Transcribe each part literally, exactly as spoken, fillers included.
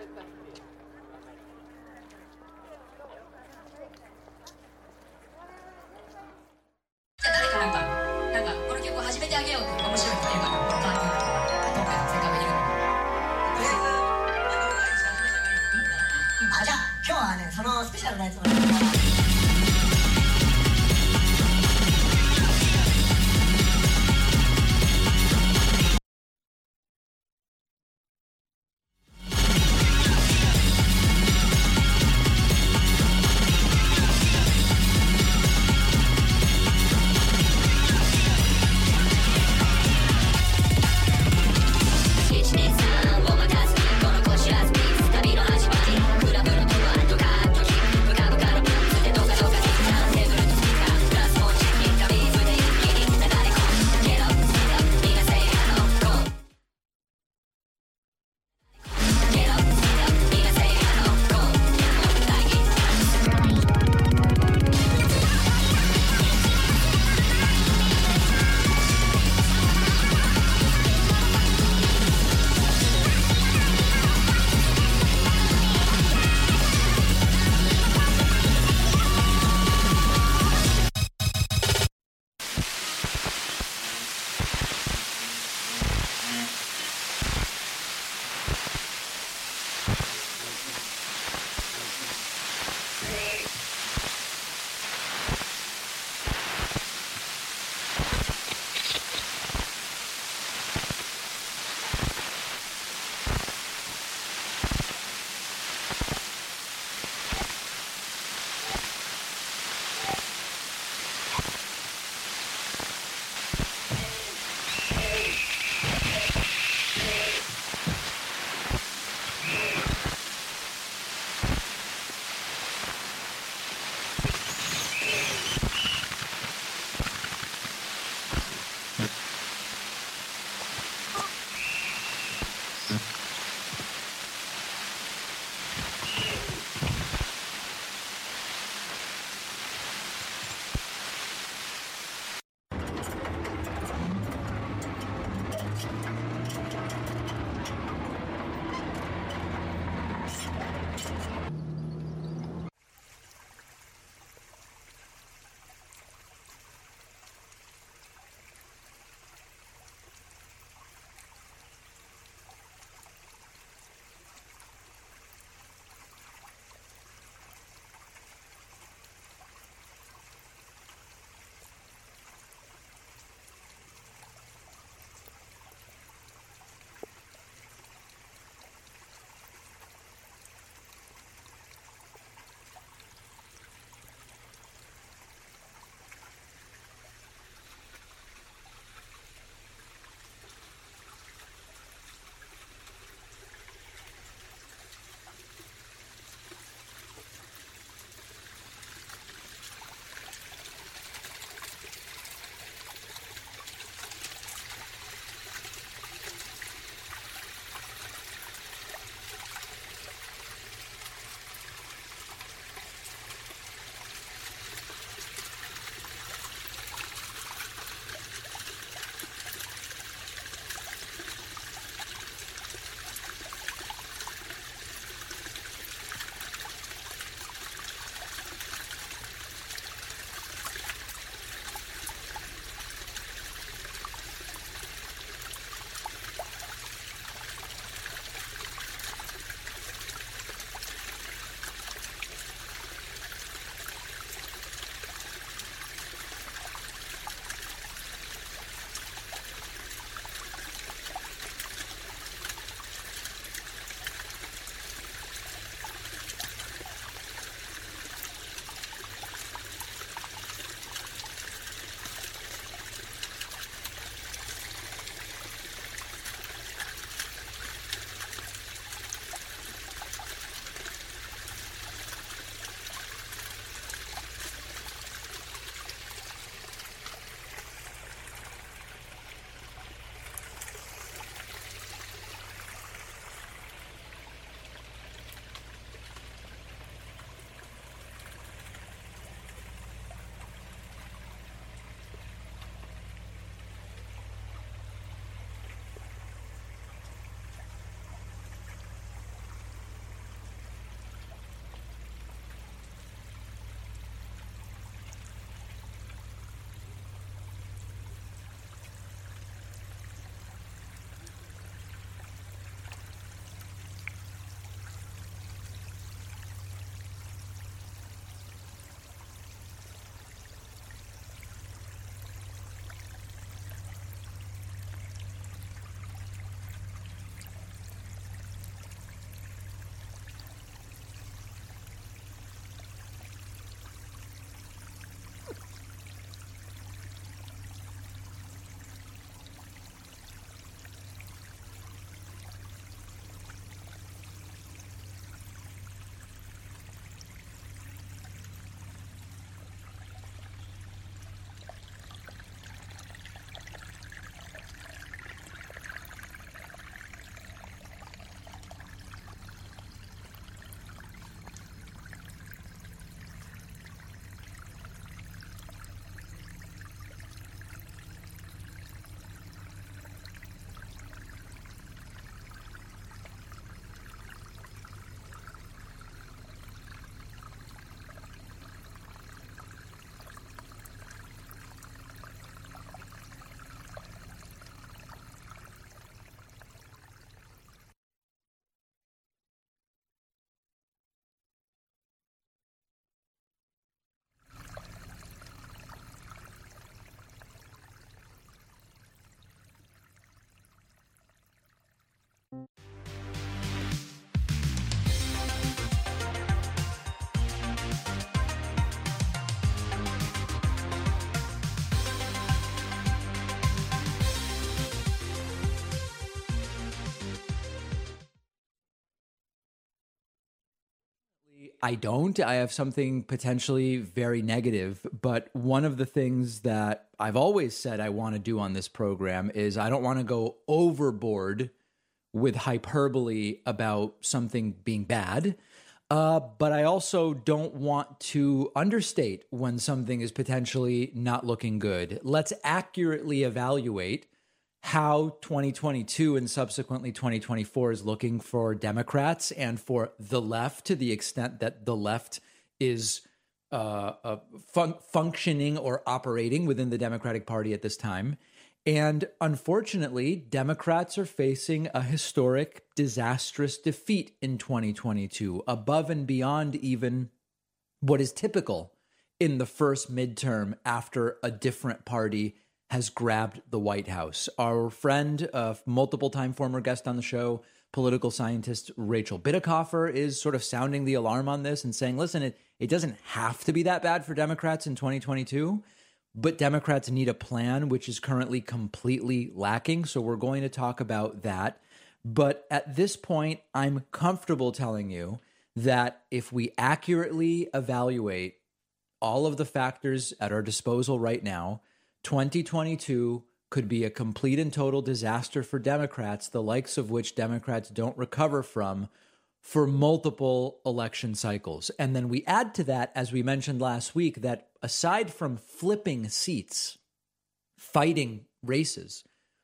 誰かなんか、なんかこの曲を始めてあげようっていう面白い人いるかな、この代わりに今回のせっかくいるのとりあえずあの毎日始めてあげるよ。いいんだ。あ、じゃあ今日はねそのスペシャルなやつをね I don't. I have something potentially very negative, but one of the things that I've always said I want to do on this program is I don't want to go overboard with hyperbole about something being bad, uh, but I also don't want to understate when something is potentially not looking good. Let's accurately evaluate how twenty twenty-two and subsequently twenty twenty-four is looking for Democrats and for the left, to the extent that the left is uh, uh, fun- functioning or operating within the Democratic Party at this time. And unfortunately, Democrats are facing a historic, disastrous defeat in twenty twenty-two, above and beyond even what is typical in the first midterm after a different party has grabbed the White House. Our friend, uh, multiple-time former guest on the show, political scientist Rachel Bitecofer, is sort of sounding the alarm on this and saying, listen, it, it doesn't have to be that bad for Democrats in twenty twenty-two, but Democrats need a plan, which is currently completely lacking. So we're going to talk about that. But at this point, I'm comfortable telling you that if we accurately evaluate all of the factors at our disposal right now, twenty twenty-two could be a complete and total disaster for Democrats, the likes of which Democrats don't recover from for multiple election cycles. And then we add to that, as we mentioned last week, that aside from flipping seats, fighting races,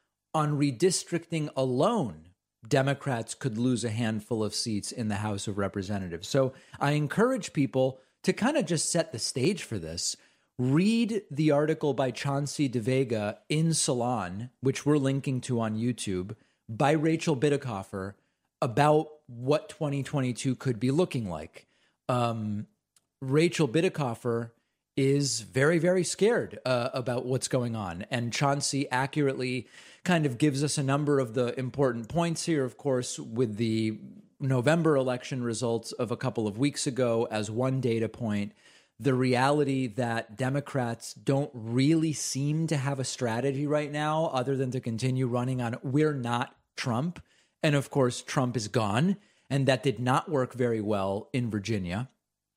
on redistricting alone, Democrats could lose a handful of seats in the House of Representatives. So I encourage people to kind of just set the stage for this. Read the article by Chauncey DeVega in Salon, which we're linking to on YouTube, by Rachel Bitecofer about what twenty twenty-two could be looking like. Um, Rachel Bitecofer is very, very scared uh, about what's going on. And Chauncey accurately kind of gives us a number of the important points here, of course, with the November election results of a couple of weeks ago as one data point. The reality that Democrats don't really seem to have a strategy right now other than to continue running on "we're not Trump." And of course, Trump is gone. And that did not work very well in Virginia.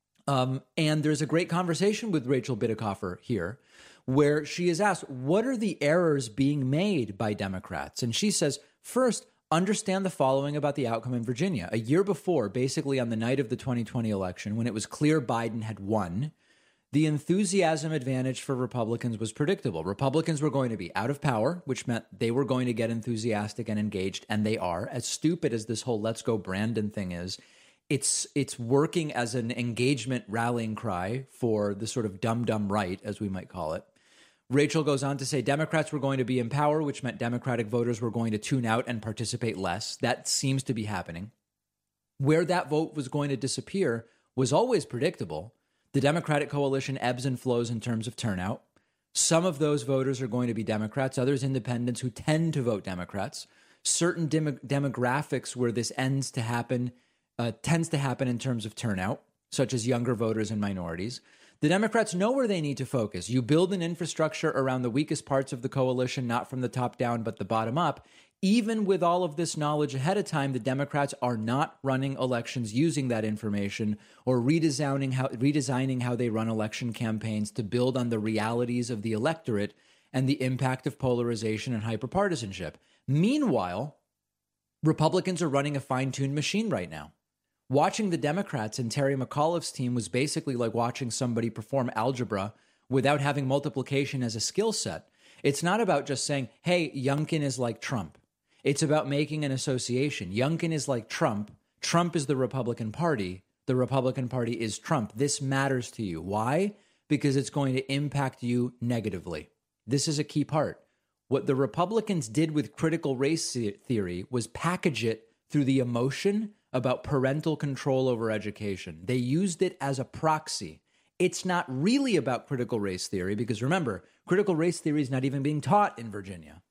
Um, and there's a great conversation with Rachel Bitecofer here where she is asked, what are the errors being made by Democrats? And she says, first, understand the following about the outcome in Virginia. A year before, basically on the night of the twenty twenty election, when it was clear Biden had won, the enthusiasm advantage for Republicans was predictable. Republicans were going to be out of power, which meant they were going to get enthusiastic and engaged, and they are. As stupid as this whole "Let's Go Brandon" thing is, it's it's working as an engagement rallying cry for the sort of dumb-dumb right, as we might call it. Rachel goes on to say Democrats were going to be in power, which meant Democratic voters were going to tune out and participate less. That seems to be happening. Where that vote was going to disappear was always predictable. The Democratic coalition ebbs and flows in terms of turnout. Some of those voters are going to be Democrats, others independents who tend to vote Democrats. Certain dem- demographics where this ends to happen, uh, tends to happen in terms of turnout, such as younger voters and minorities. The Democrats know where they need to focus. You build an infrastructure around the weakest parts of the coalition, not from the top down, but the bottom up. Even with all of this knowledge ahead of time, the Democrats are not running elections using that information or redesigning how, redesigning how they run election campaigns to build on the realities of the electorate and the impact of polarization and hyperpartisanship. Meanwhile, Republicans are running a fine-tuned machine right now. Watching the Democrats and Terry McAuliffe's team was basically like watching somebody perform algebra without having multiplication as a skill set. It's not about just saying, hey, Youngkin is like Trump. It's about making an association. Youngkin is like Trump. Trump is the Republican Party. The Republican Party is Trump. This matters to you. Why? Because it's going to impact you negatively. This is a key part. What the Republicans did with critical race theory was package it through the emotion about parental control over education. They used it as a proxy. It's not really about critical race theory because remember, critical race theory is not even being taught in Virginia.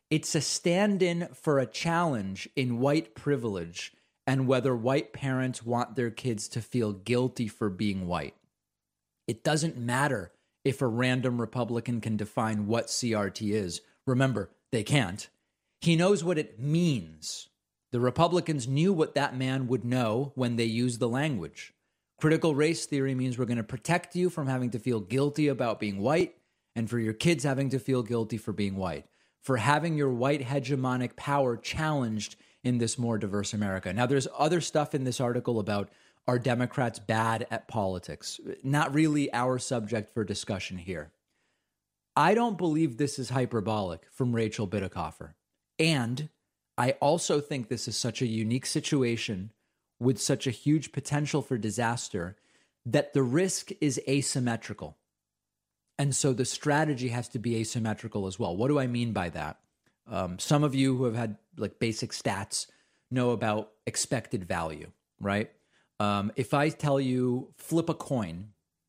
It's a stand-in for a challenge in white privilege and whether white parents want their kids to feel guilty for being white. It doesn't matter if a random Republican can define what C R T is. Remember, they can't. He knows what it means. The Republicans knew what that man would know when they used the language. Critical race theory means we're going to protect you from having to feel guilty about being white and for your kids having to feel guilty for being white, for having your white hegemonic power challenged in this more diverse America. Now, there's other stuff in this article about are Democrats bad at politics? Not really our subject for discussion here. I don't believe this is hyperbolic from Rachel Bitecofer. And I also think this is such a unique situation with such a huge potential for disaster that the risk is asymmetrical. And so the strategy has to be asymmetrical as well. What do I mean by that? Um, some of you who have had like basic stats know about expected value, right? Um, if I tell you flip a coin,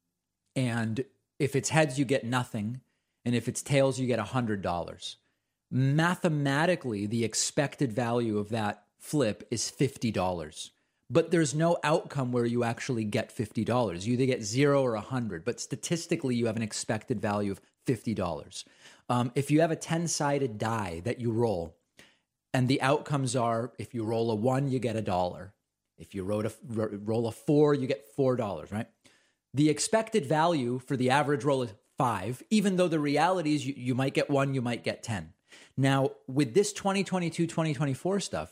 and if it's heads, you get nothing, and if it's tails, you get one hundred dollars. Mathematically, the expected value of that flip is fifty dollars. But there's no outcome where you actually get fifty dollars. You either get zero or one hundred, but statistically, you have an expected value of fifty dollars. Um, if you have a ten-sided die that you roll, and the outcomes are, if you roll a one, you get a dollar. If you roll a, roll a four, you get four dollars, right? The expected value for the average roll is five, even though the reality is you, you might get one, you might get ten. Now, with this twenty twenty-two, twenty twenty-four stuff,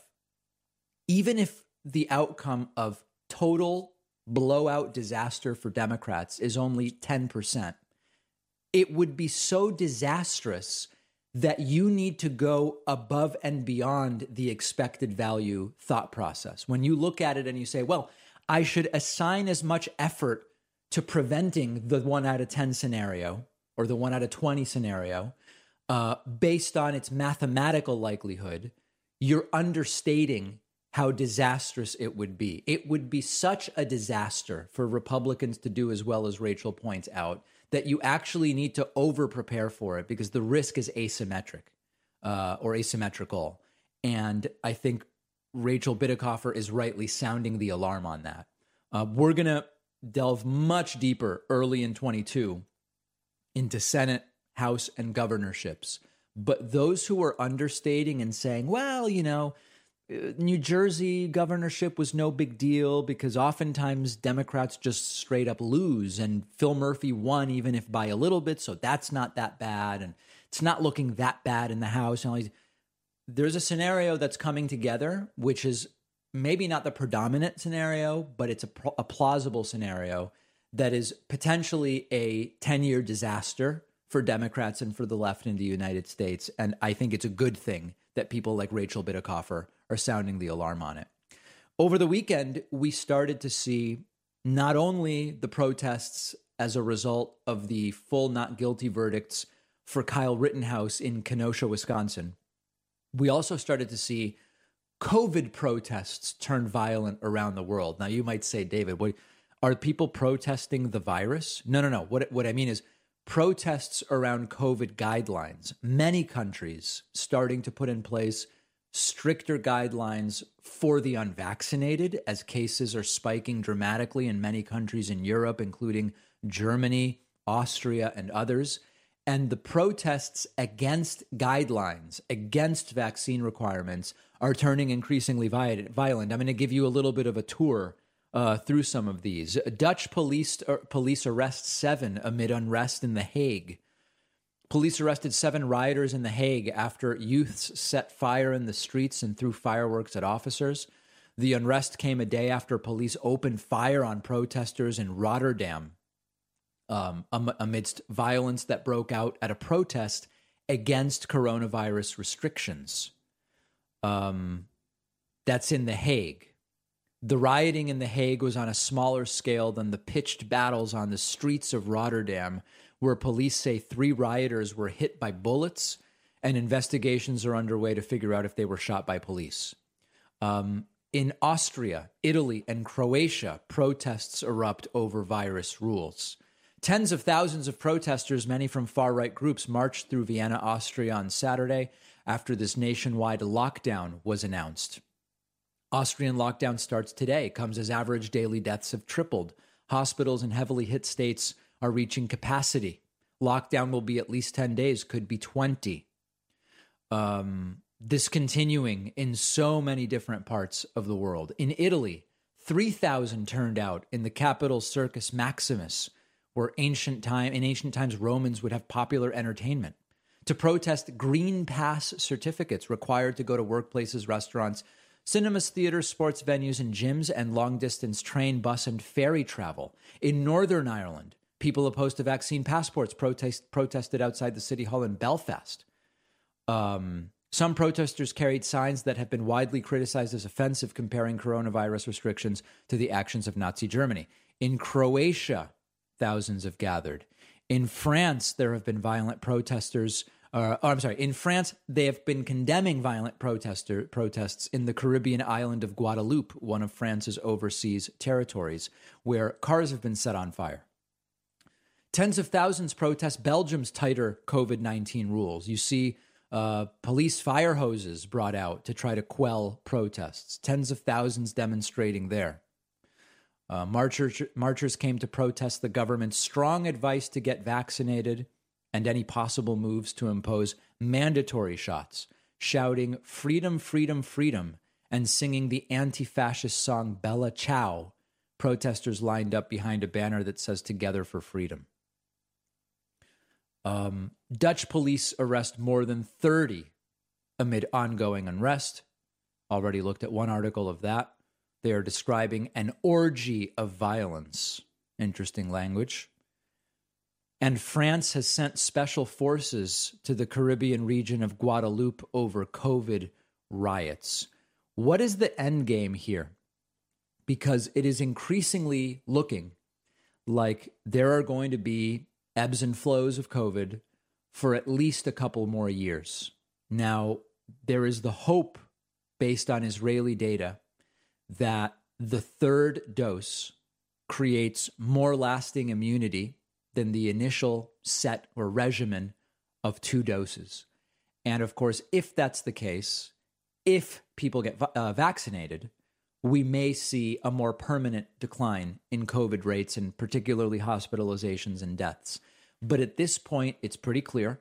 even if the outcome of total blowout disaster for Democrats is only ten percent, it would be so disastrous that you need to go above and beyond the expected value thought process. When you look at it and you say, well, I should assign as much effort to preventing the one out of ten scenario or the one out of twenty scenario uh, based on its mathematical likelihood, you're understating how disastrous it would be. It would be such a disaster for Republicans to do as well as Rachel points out, that you actually need to over-prepare for it because the risk is asymmetric uh, or asymmetrical. And I think Rachel Bitecofer is rightly sounding the alarm on that. Uh, we're going to delve much deeper early in twenty-two into Senate, House, and governorships. But those who are understating and saying, well, you know, New Jersey governorship was no big deal because oftentimes Democrats just straight up lose, and Phil Murphy won even if by a little bit, so that's not that bad, and it's not looking that bad in the House. And there's a scenario that's coming together, which is maybe not the predominant scenario, but it's a, a plausible scenario that is potentially a ten-year disaster for Democrats and for the left in the United States. And I think it's a good thing that people like Rachel Bitecofer are sounding the alarm on it. Over the weekend, we started to see not only the protests as a result of the full not guilty verdicts for Kyle Rittenhouse in Kenosha, Wisconsin, we also started to see COVID protests turn violent around the world. Now, you might say, David, what, are people protesting the virus? No, no, no. What, what I mean is protests around COVID guidelines. Many countries starting to put in place stricter guidelines for the unvaccinated as cases are spiking dramatically in many countries in Europe, including Germany, Austria, and others. And the protests against guidelines, against vaccine requirements, are turning increasingly violent. I'm going to give you a little bit of a tour uh, through some of these. Dutch police, uh, police arrest seven amid unrest in The Hague. Police arrested seven rioters in The Hague after youths set fire in the streets and threw fireworks at officers. The unrest came a day after police opened fire on protesters in Rotterdam um, amidst violence that broke out at a protest against coronavirus restrictions. Um, that's in The Hague. The rioting in The Hague was on a smaller scale than the pitched battles on the streets of Rotterdam, where police say three rioters were hit by bullets, and investigations are underway to figure out if they were shot by police. Um, in Austria, Italy, and Croatia, protests erupt over virus rules. Tens of thousands of protesters, many from far-right groups, marched through Vienna, Austria on Saturday after this nationwide lockdown was announced. Austrian lockdown starts today, comes as average daily deaths have tripled. Hospitals in heavily hit states are reaching capacity. Lockdown will be at least ten days, could be twenty. Um, this continuing in so many different parts of the world. In Italy, three thousand turned out in the capital Circus Maximus, where ancient time in ancient times Romans would have popular entertainment, to protest green pass certificates required to go to workplaces, restaurants, cinemas, theaters, sports venues, and gyms, and long-distance train, bus, and ferry travel. In Northern Ireland, people opposed to vaccine passports protest, protested outside the City Hall in Belfast. Um, some protesters carried signs that have been widely criticized as offensive, comparing coronavirus restrictions to the actions of Nazi Germany. In Croatia, thousands have gathered. In France, there have been violent protesters. Uh, oh, I'm sorry. In France, they have been condemning violent protester protests in the Caribbean island of Guadeloupe, one of France's overseas territories, where cars have been set on fire. Tens of thousands protest Belgium's tighter COVID nineteen rules. You see uh, police fire hoses brought out to try to quell protests. Tens of thousands demonstrating there. Uh, marchers, marchers came to protest the government's strong advice to get vaccinated and any possible moves to impose mandatory shots, shouting freedom, freedom, freedom, and singing the anti-fascist song Bella Ciao. Protesters lined up behind a banner that says Together for Freedom. Um, Dutch police arrest more than thirty amid ongoing unrest. Already looked at one article of that. They are describing an orgy of violence. Interesting language. And France has sent special forces to the Caribbean region of Guadeloupe over COVID riots. What is the end game here? Because it is increasingly looking like there are going to be ebbs and flows of COVID for at least a couple more years. Now, there is the hope, based on Israeli data, that the third dose creates more lasting immunity than the initial set or regimen of two doses. And of course, if that's the case, if people get uh, vaccinated, we may see a more permanent decline in COVID rates and particularly hospitalizations and deaths. But at this point, it's pretty clear,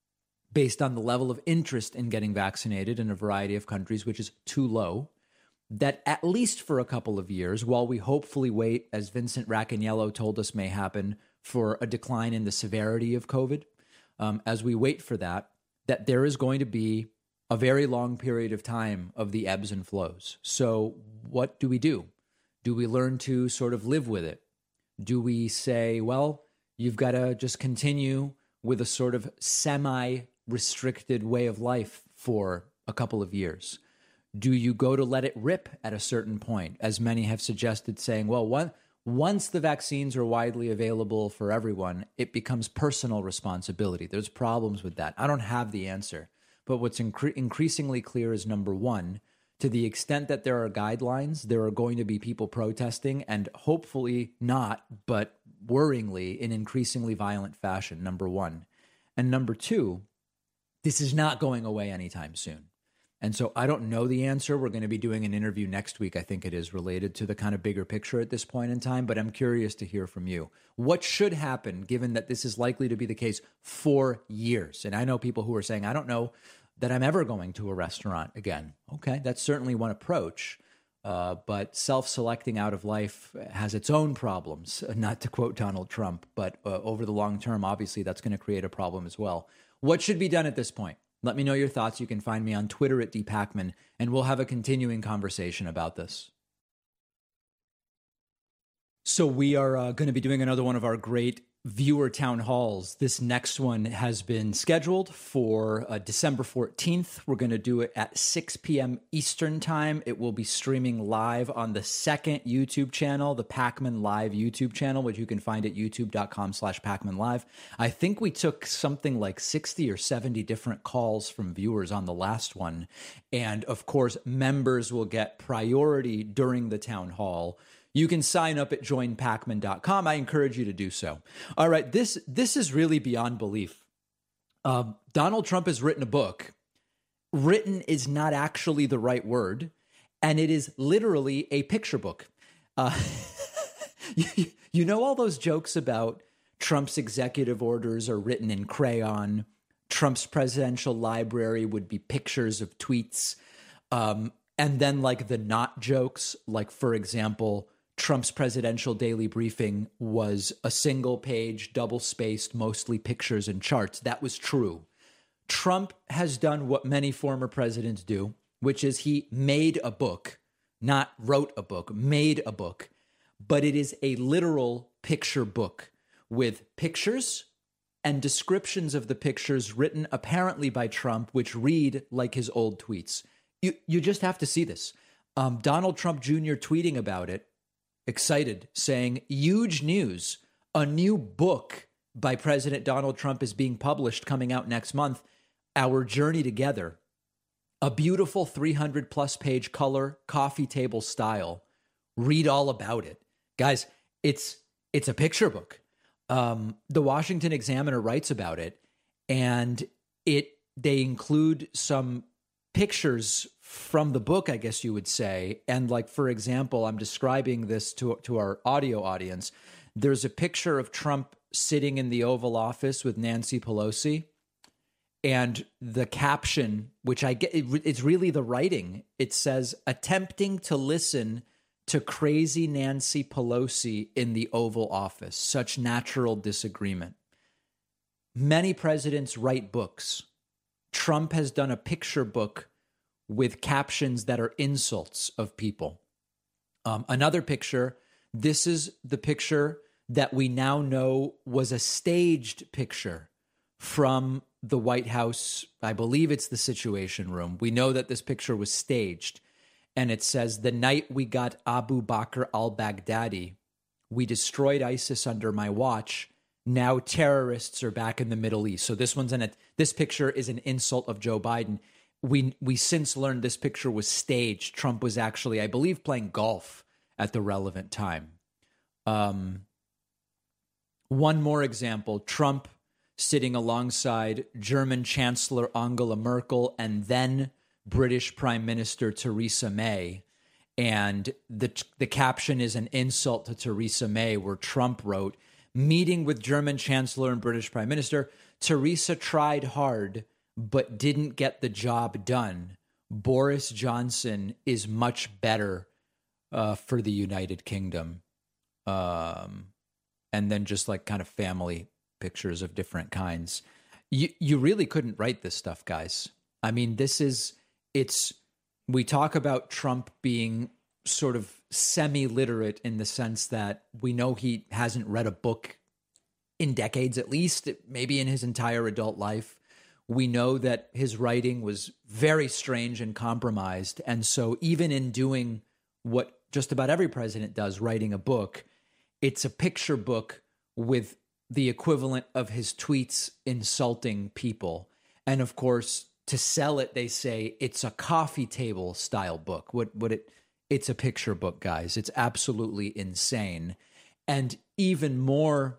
based on the level of interest in getting vaccinated in a variety of countries, which is too low, that at least for a couple of years, while we hopefully wait, as Vincent Racaniello told us may happen, for a decline in the severity of COVID, um, as we wait for that, that there is going to be a very long period of time of the ebbs and flows. So what do we do? Do we learn to sort of live with it? Do we say, well, you've got to just continue with a sort of semi-restricted way of life for a couple of years? Do you go to let it rip at a certain point, as many have suggested, saying, well, one, once the vaccines are widely available for everyone, it becomes personal responsibility. There's problems with that. I don't have the answer. But what's incre- increasingly clear is, number one, to the extent that there are guidelines, there are going to be people protesting, and hopefully not, but worryingly, in increasingly violent fashion, number one. And number two, this is not going away anytime soon. And so I don't know the answer. We're going to be doing an interview next week, I think it is, related to the kind of bigger picture at this point in time, but I'm curious to hear from you. What should happen, given that this is likely to be the case for years? And I know people who are saying, I don't know that I'm ever going to a restaurant again. Okay, that's certainly one approach, uh, but self-selecting out of life has its own problems, not to quote Donald Trump, but uh, over the long term, obviously that's going to create a problem as well. What should be done at this point? Let me know your thoughts. You can find me on Twitter at D Pacman, and we'll have a continuing conversation about this. So we are uh, going to be doing another one of our great viewer town halls. This next one has been scheduled for uh, December fourteenth. We're going to do it at six p.m. Eastern time. It will be streaming live on the second YouTube channel, the Pacman Live YouTube channel, which you can find at youtube.com slash Pacman Live. I think we took something like sixty or seventy different calls from viewers on the last one. And of course, members will get priority during the town hall. You can sign up at join pacman dot com. I encourage you to do so. All right, this this is really beyond belief. Uh, Donald Trump has written a book, written is not actually the right word, and it is literally a picture book. Uh, you, you know all those jokes about Trump's executive orders are written in crayon, Trump's presidential library would be pictures of tweets, um, and then like the not jokes, like for example, Trump's presidential daily briefing was a single page, double spaced, mostly pictures and charts. That was true. Trump has done what many former presidents do, which is he made a book, not wrote a book, made a book, but it is a literal picture book with pictures and descriptions of the pictures written apparently by Trump, which read like his old tweets. You, you just have to see this. Um, Donald Trump Junior tweeting about it, excited, saying, huge news, a new book by President Donald Trump is being published coming out next month, Our Journey Together, a beautiful three hundred plus page color coffee table style. Read all about it. Guys, it's it's a picture book. Um, the Washington Examiner writes about it, and it they include some pictures from the book, I guess you would say. And like, for example, I'm describing this to, to our audio audience. There's a picture of Trump sitting in the Oval Office with Nancy Pelosi. And the caption, which I get, it, it's really the writing. It says, attempting to listen to crazy Nancy Pelosi in the Oval Office. Such natural disagreement. Many presidents write books. Trump has done a picture book with captions that are insults of people. Um, another picture, this is the picture that we now know was a staged picture from the White House. I believe it's the Situation Room. We know that this picture was staged. And it says, the night we got Abu Bakr al-Baghdadi, we destroyed ISIS under my watch. Now terrorists are back in the Middle East. So this one's in it. This picture is an insult of Joe Biden. We we since learned this picture was staged. Trump was actually, I believe, playing golf at the relevant time. Um, one more example, Trump sitting alongside German Chancellor Angela Merkel and then British Prime Minister Theresa May. And the the caption is an insult to Theresa May, where Trump wrote, meeting with German Chancellor and British Prime Minister, Theresa tried hard, but didn't get the job done. Boris Johnson is much better uh, for the United Kingdom. Um, and then just like kind of family pictures of different kinds. You, you really couldn't write this stuff, guys. I mean, this is, it's, we talk about Trump being sort of semi-literate in the sense that we know he hasn't read a book in decades, at least, maybe in his entire adult life. We know that his writing was very strange and compromised. And so even in doing what just about every president does, writing a book, it's a picture book with the equivalent of his tweets insulting people. And of course, to sell it, they say it's a coffee table style book. What what it it's a picture book, guys. It's absolutely insane. And even more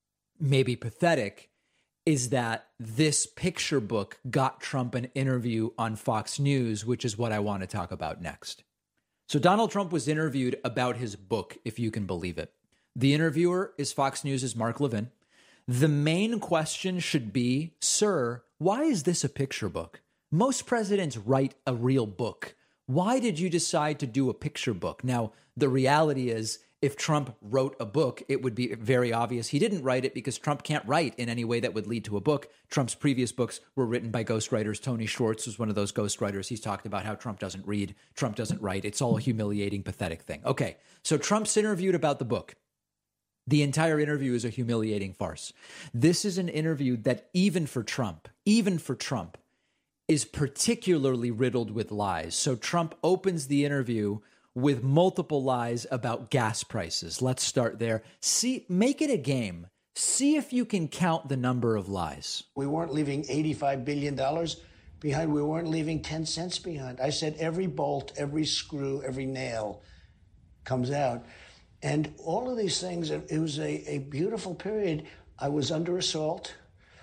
maybe pathetic is that this picture book got Trump an interview on Fox News, which is what I want to talk about next. So Donald Trump was interviewed about his book, if you can believe it. The interviewer is Fox News' Mark Levin. The main question should be, sir, why is this a picture book? Most presidents write a real book. Why did you decide to do a picture book? Now, the reality is, if Trump wrote a book, it would be very obvious he didn't write it because Trump can't write in any way that would lead to a book. Trump's previous books were written by ghostwriters. Tony Schwartz was one of those ghostwriters. He's talked about how Trump doesn't read, Trump doesn't write. It's all a humiliating, pathetic thing. Okay, so Trump's interviewed about the book. The entire interview is a humiliating farce. This is an interview that even for Trump, even for Trump, is particularly riddled with lies. So Trump opens the interview with multiple lies about gas prices. Let's start there. See, make it a game. See if you can count the number of lies. We weren't leaving eighty-five billion dollars behind. We weren't leaving ten cents behind. I said every bolt, every screw, every nail comes out. And all of these things, it was a, a beautiful period. I was under assault.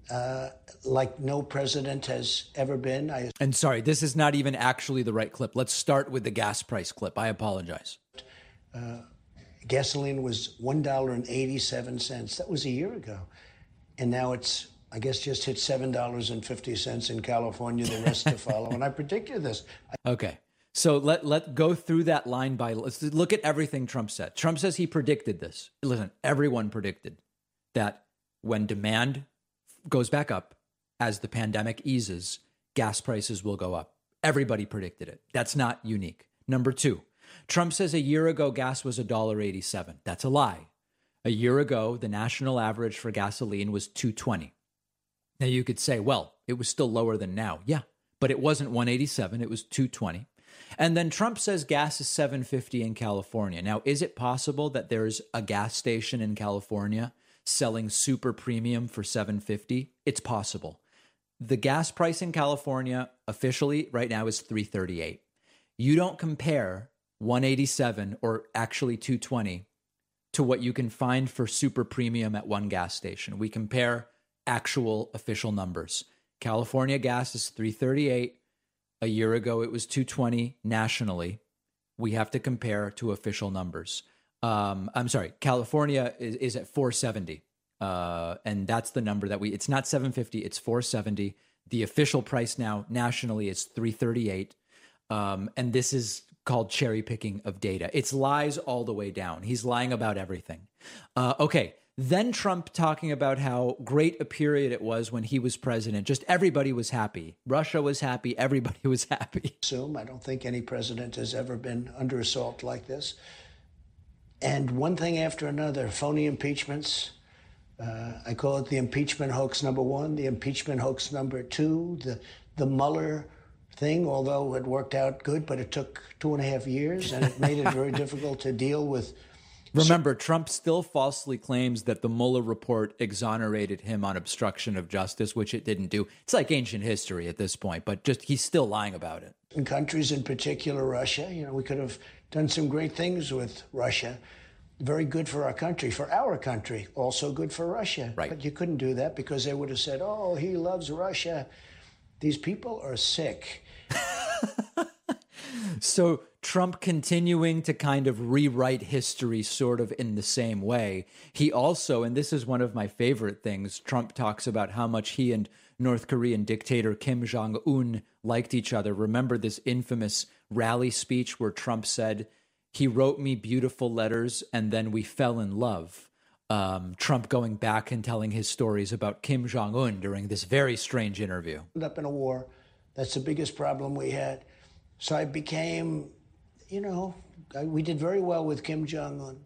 uh, like no president has ever been. I, and sorry, this is not even actually the right clip. Let's start with the gas price clip. I apologize. Uh, gasoline was one dollar and eighty-seven cents. That was a year ago. And now it's, I guess, just hit seven dollars and fifty cents in California, the rest to follow. And I predicted this. Okay. So let let go through that line by, let's look at everything Trump said. Trump says he predicted this. Listen, everyone predicted that when demand goes back up, as the pandemic eases, gas prices will go up. Everybody predicted it. That's not unique. Number two, Trump says a year ago gas was one dollar and eighty-seven cents. That's a lie. A year ago, the national average for gasoline was two dollars and twenty cents. Now you could say, well, it was still lower than now. Yeah, but it wasn't one dollar and eighty-seven cents. It was two dollars and twenty cents. And then Trump says gas is seven dollars and fifty cents in California. Now, is it possible that there's a gas station in California selling super premium for seven dollars and fifty cents? It's possible. The gas price in California officially right now is three dollars and thirty-eight cents. You don't compare one dollar and eighty-seven cents or actually two dollars and twenty cents to what you can find for super premium at one gas station. We compare actual official numbers. California gas is three dollars and thirty-eight cents. A year ago, it was two dollars and twenty cents nationally. We have to compare to official numbers. Um, I'm sorry, California is, is at four dollars and seventy cents. Uh, and that's the number that we, it's not seven dollars and fifty cents, it's four dollars and seventy cents. The official price now nationally is three dollars and thirty-eight cents. Um, and this is called cherry picking of data. It's lies all the way down. He's lying about everything. Uh, okay. Then Trump talking about how great a period it was when he was president. Just everybody was happy. Russia was happy. Everybody was happy. Assume I don't think any president has ever been under assault like this. And one thing after another, phony impeachments. Uh, I call it the impeachment hoax number one, the impeachment hoax number two, the the Mueller thing, although it worked out good, but it took two and a half years, and it made it very difficult to deal with. Remember, Trump still falsely claims that the Mueller report exonerated him on obstruction of justice, which it didn't do. It's like ancient history at this point, but just he's still lying about it. In countries, in particular Russia, you know, we could have done some great things with Russia. Very good for our country, for our country, also good for Russia. Right. But you couldn't do that because they would have said, oh, he loves Russia. These people are sick. So Trump continuing to kind of rewrite history sort of in the same way. He also, and this is one of my favorite things, Trump talks about how much he and North Korean dictator Kim Jong-un liked each other. Remember this infamous rally speech where Trump said, he wrote me beautiful letters and then we fell in love. Um, Trump going back and telling his stories about Kim Jong-un during this very strange interview. Up in a war. That's the biggest problem we had. So I became, you know, I, we did very well with Kim Jong-un,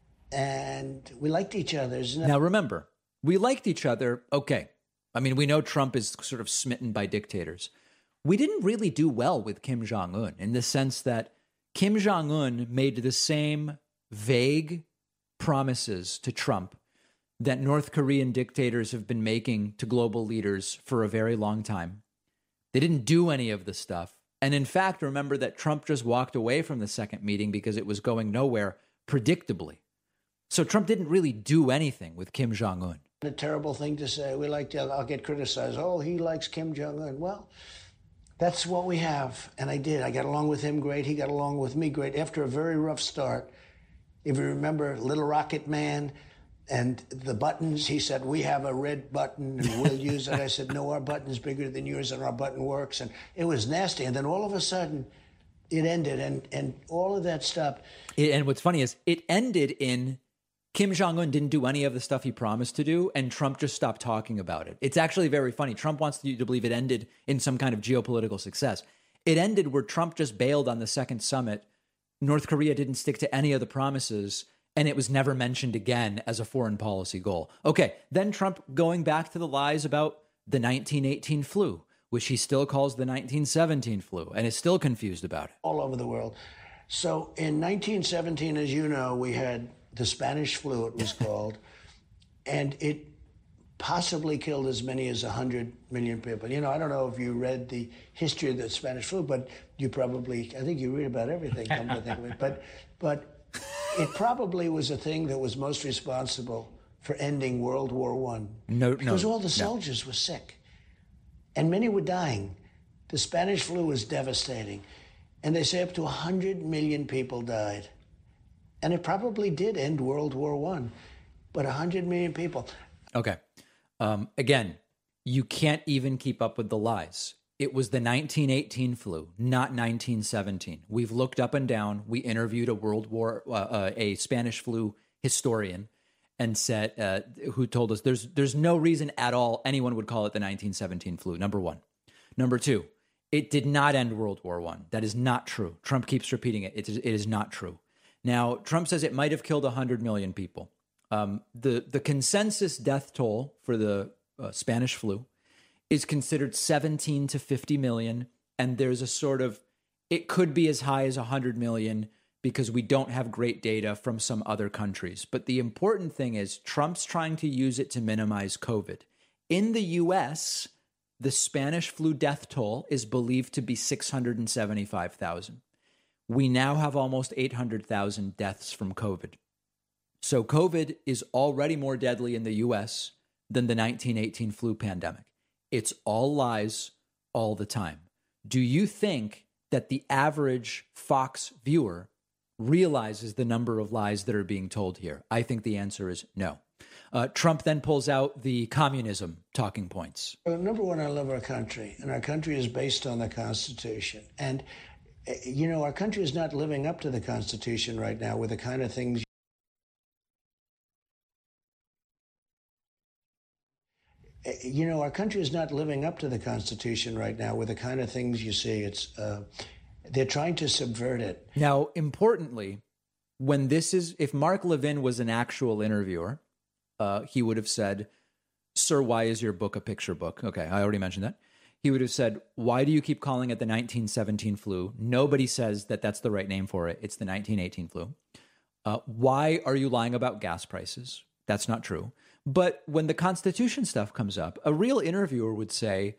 and we liked each other. Isn't that- now, remember, we liked each other. Okay. I mean, we know Trump is sort of smitten by dictators. We didn't really do well with Kim Jong-un in the sense that Kim Jong-un made the same vague promises to Trump that North Korean dictators have been making to global leaders for a very long time. They didn't do any of the stuff. And in fact, remember that Trump just walked away from the second meeting because it was going nowhere, predictably. So Trump didn't really do anything with Kim Jong-un. A terrible thing to say. We like to, I'll get criticized. Oh, he likes Kim Jong-un. Well, that's what we have. And I did. I got along with him great. He got along with me great. After a very rough start, if you remember Little Rocket Man and the buttons, he said, we have a red button and we'll use it. I said, no, our button's bigger than yours and our button works. And it was nasty. And then all of a sudden, it ended and, and all of that stuff. It, and what's funny is it ended in Kim Jong-un didn't do any of the stuff he promised to do, and Trump just stopped talking about it. It's actually very funny. Trump wants you to believe it ended in some kind of geopolitical success. It ended where Trump just bailed on the second summit. North Korea didn't stick to any of the promises, and it was never mentioned again as a foreign policy goal. Okay, then Trump going back to the lies about the nineteen eighteen flu, which he still calls the nineteen seventeen flu, and is still confused about it. All over the world. So in nineteen seventeen, as you know, we had the Spanish flu, it was called, and it possibly killed as many as one hundred million people. You know, I don't know if you read the history of the Spanish flu, but you probably, I think you read about everything, come to think of it. But, but it probably was a thing that was most responsible for ending World War One. No, because no, all the soldiers no. were sick, and many were dying. The Spanish flu was devastating, and they say up to one hundred million people died. And it probably did end World War One, but one hundred million people. Okay. Um, again, you can't even keep up with the lies. It was the nineteen eighteen flu, not nineteen seventeen. We've looked up and down. We interviewed a World War, uh, uh, a Spanish flu historian, and said, uh, who told us there's there's no reason at all anyone would call it the nineteen seventeen flu. Number one. Number two, it did not end World War One. That is not true. Trump keeps repeating it. It is, it is not true. Now, Trump says it might have killed one hundred million people. Um, the the consensus death toll for the uh, Spanish flu is considered seventeen to fifty million. And there's a sort of, it could be as high as one hundred million because we don't have great data from some other countries. But the important thing is Trump's trying to use it to minimize COVID. In the U S, the Spanish flu death toll is believed to be six hundred seventy-five thousand. We now have almost eight hundred thousand deaths from COVID. So COVID is already more deadly in the U S than the nineteen eighteen flu pandemic. It's all lies all the time. Do you think that the average Fox viewer realizes the number of lies that are being told here? I think the answer is no. Uh, Trump then pulls out the communism talking points. Well, number one, I love our country, and our country is based on the Constitution. And, you know, our country is not living up to the Constitution right now with the kind of things. You know, our country is not living up to the Constitution right now with the kind of things you see. It's uh, they're trying to subvert it. Now, importantly, when this is, if Mark Levin was an actual interviewer, uh, he would have said, "Sir, why is your book a picture book?" Okay, I already mentioned that. He would have said, "Why do you keep calling it the nineteen seventeen flu? Nobody says that that's the right name for it. It's the nineteen eighteen flu. Uh, why are you lying about gas prices? That's not true." But when the Constitution stuff comes up, a real interviewer would say,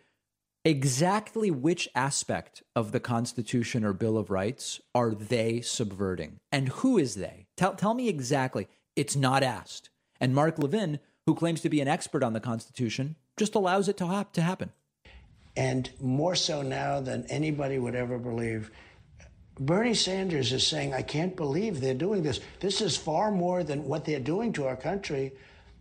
exactly which aspect of the Constitution or Bill of Rights are they subverting? And who is they? Tell, tell me exactly. It's not asked. And Mark Levin, who claims to be an expert on the Constitution, just allows it to, hap- to happen. And more so now than anybody would ever believe, Bernie Sanders is saying, I can't believe they're doing this. This is far more than what they're doing to our country.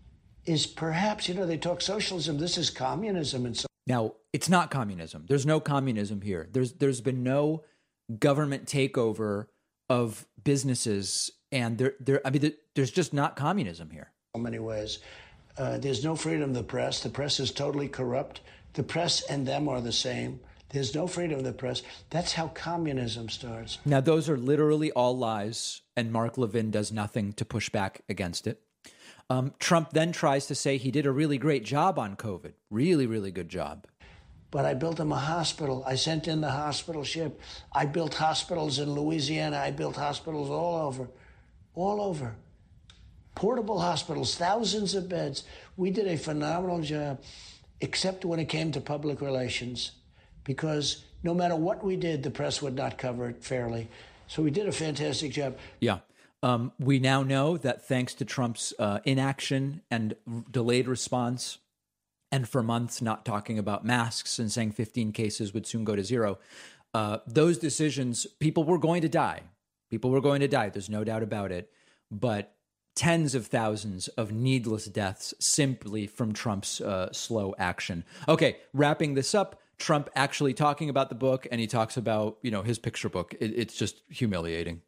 Is perhaps, you know, they talk socialism, this is communism. And so now, it's not communism. There's no communism here. There's There's been no government takeover of businesses, and there, there. I mean, there, there's just not communism here. In many ways. Uh, there's no freedom of the press. The press is totally corrupt. The press and them are the same. There's no freedom of the press. That's how communism starts. Now, those are literally all lies, and Mark Levin does nothing to push back against it. Um, Trump then tries to say he did a really great job on COVID. Really, really good job. But I built him a hospital. I sent in the hospital ship. I built hospitals in Louisiana. I built hospitals all over, all over. Portable hospitals, thousands of beds. We did a phenomenal job, except when it came to public relations, because no matter what we did, the press would not cover it fairly. So we did a fantastic job. Yeah. Um, we now know that thanks to Trump's uh, inaction and r- delayed response, and for months not talking about masks and saying fifteen cases would soon go to zero, uh, those decisions, people were going to die. People were going to die. There's no doubt about it. But tens of thousands of needless deaths simply from Trump's uh, slow action. Okay, wrapping this up, Trump actually talking about the book, and he talks about, you know, his picture book. It, it's just humiliating.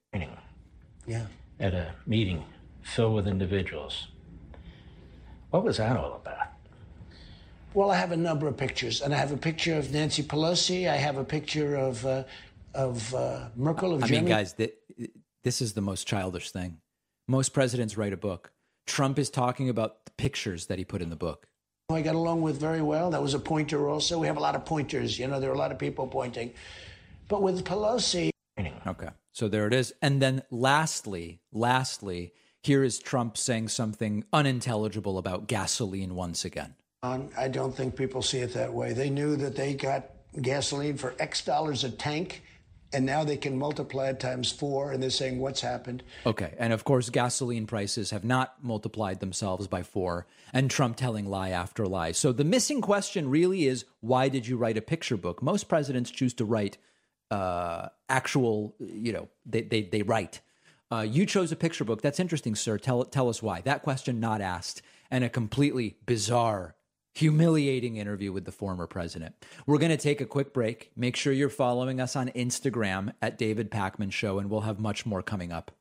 Yeah. At a meeting filled with individuals. What was that all about? Well, I have a number of pictures, and I have a picture of Nancy Pelosi. I have a picture of uh, of uh, Merkel of I Germany. mean, guys, th- this is the most childish thing. Most presidents write a book. Trump is talking about the pictures that he put in the book. I got along with very well. That was a pointer also. We have a lot of pointers. You know, there are a lot of people pointing. But with Pelosi... Okay, so there it is. And then lastly, lastly, here is Trump saying something unintelligible about gasoline once again. Um, I don't think people see it that way. They knew that they got gasoline for X dollars a tank, And now they can multiply it times four, and they're saying, what's happened? Okay. And of course, gasoline prices have not multiplied themselves by four, and Trump telling lie after lie. So the missing question really is, why did you write a picture book? Most presidents choose to write uh, actual, you know, they, they, they write. Uh, you chose a picture book. That's interesting, sir. Tell, tell us why. That question not asked, and a completely bizarre, humiliating interview with the former president. We're going to take a quick break. Make sure you're following us on Instagram at David Pakman Show, and we'll have much more coming up.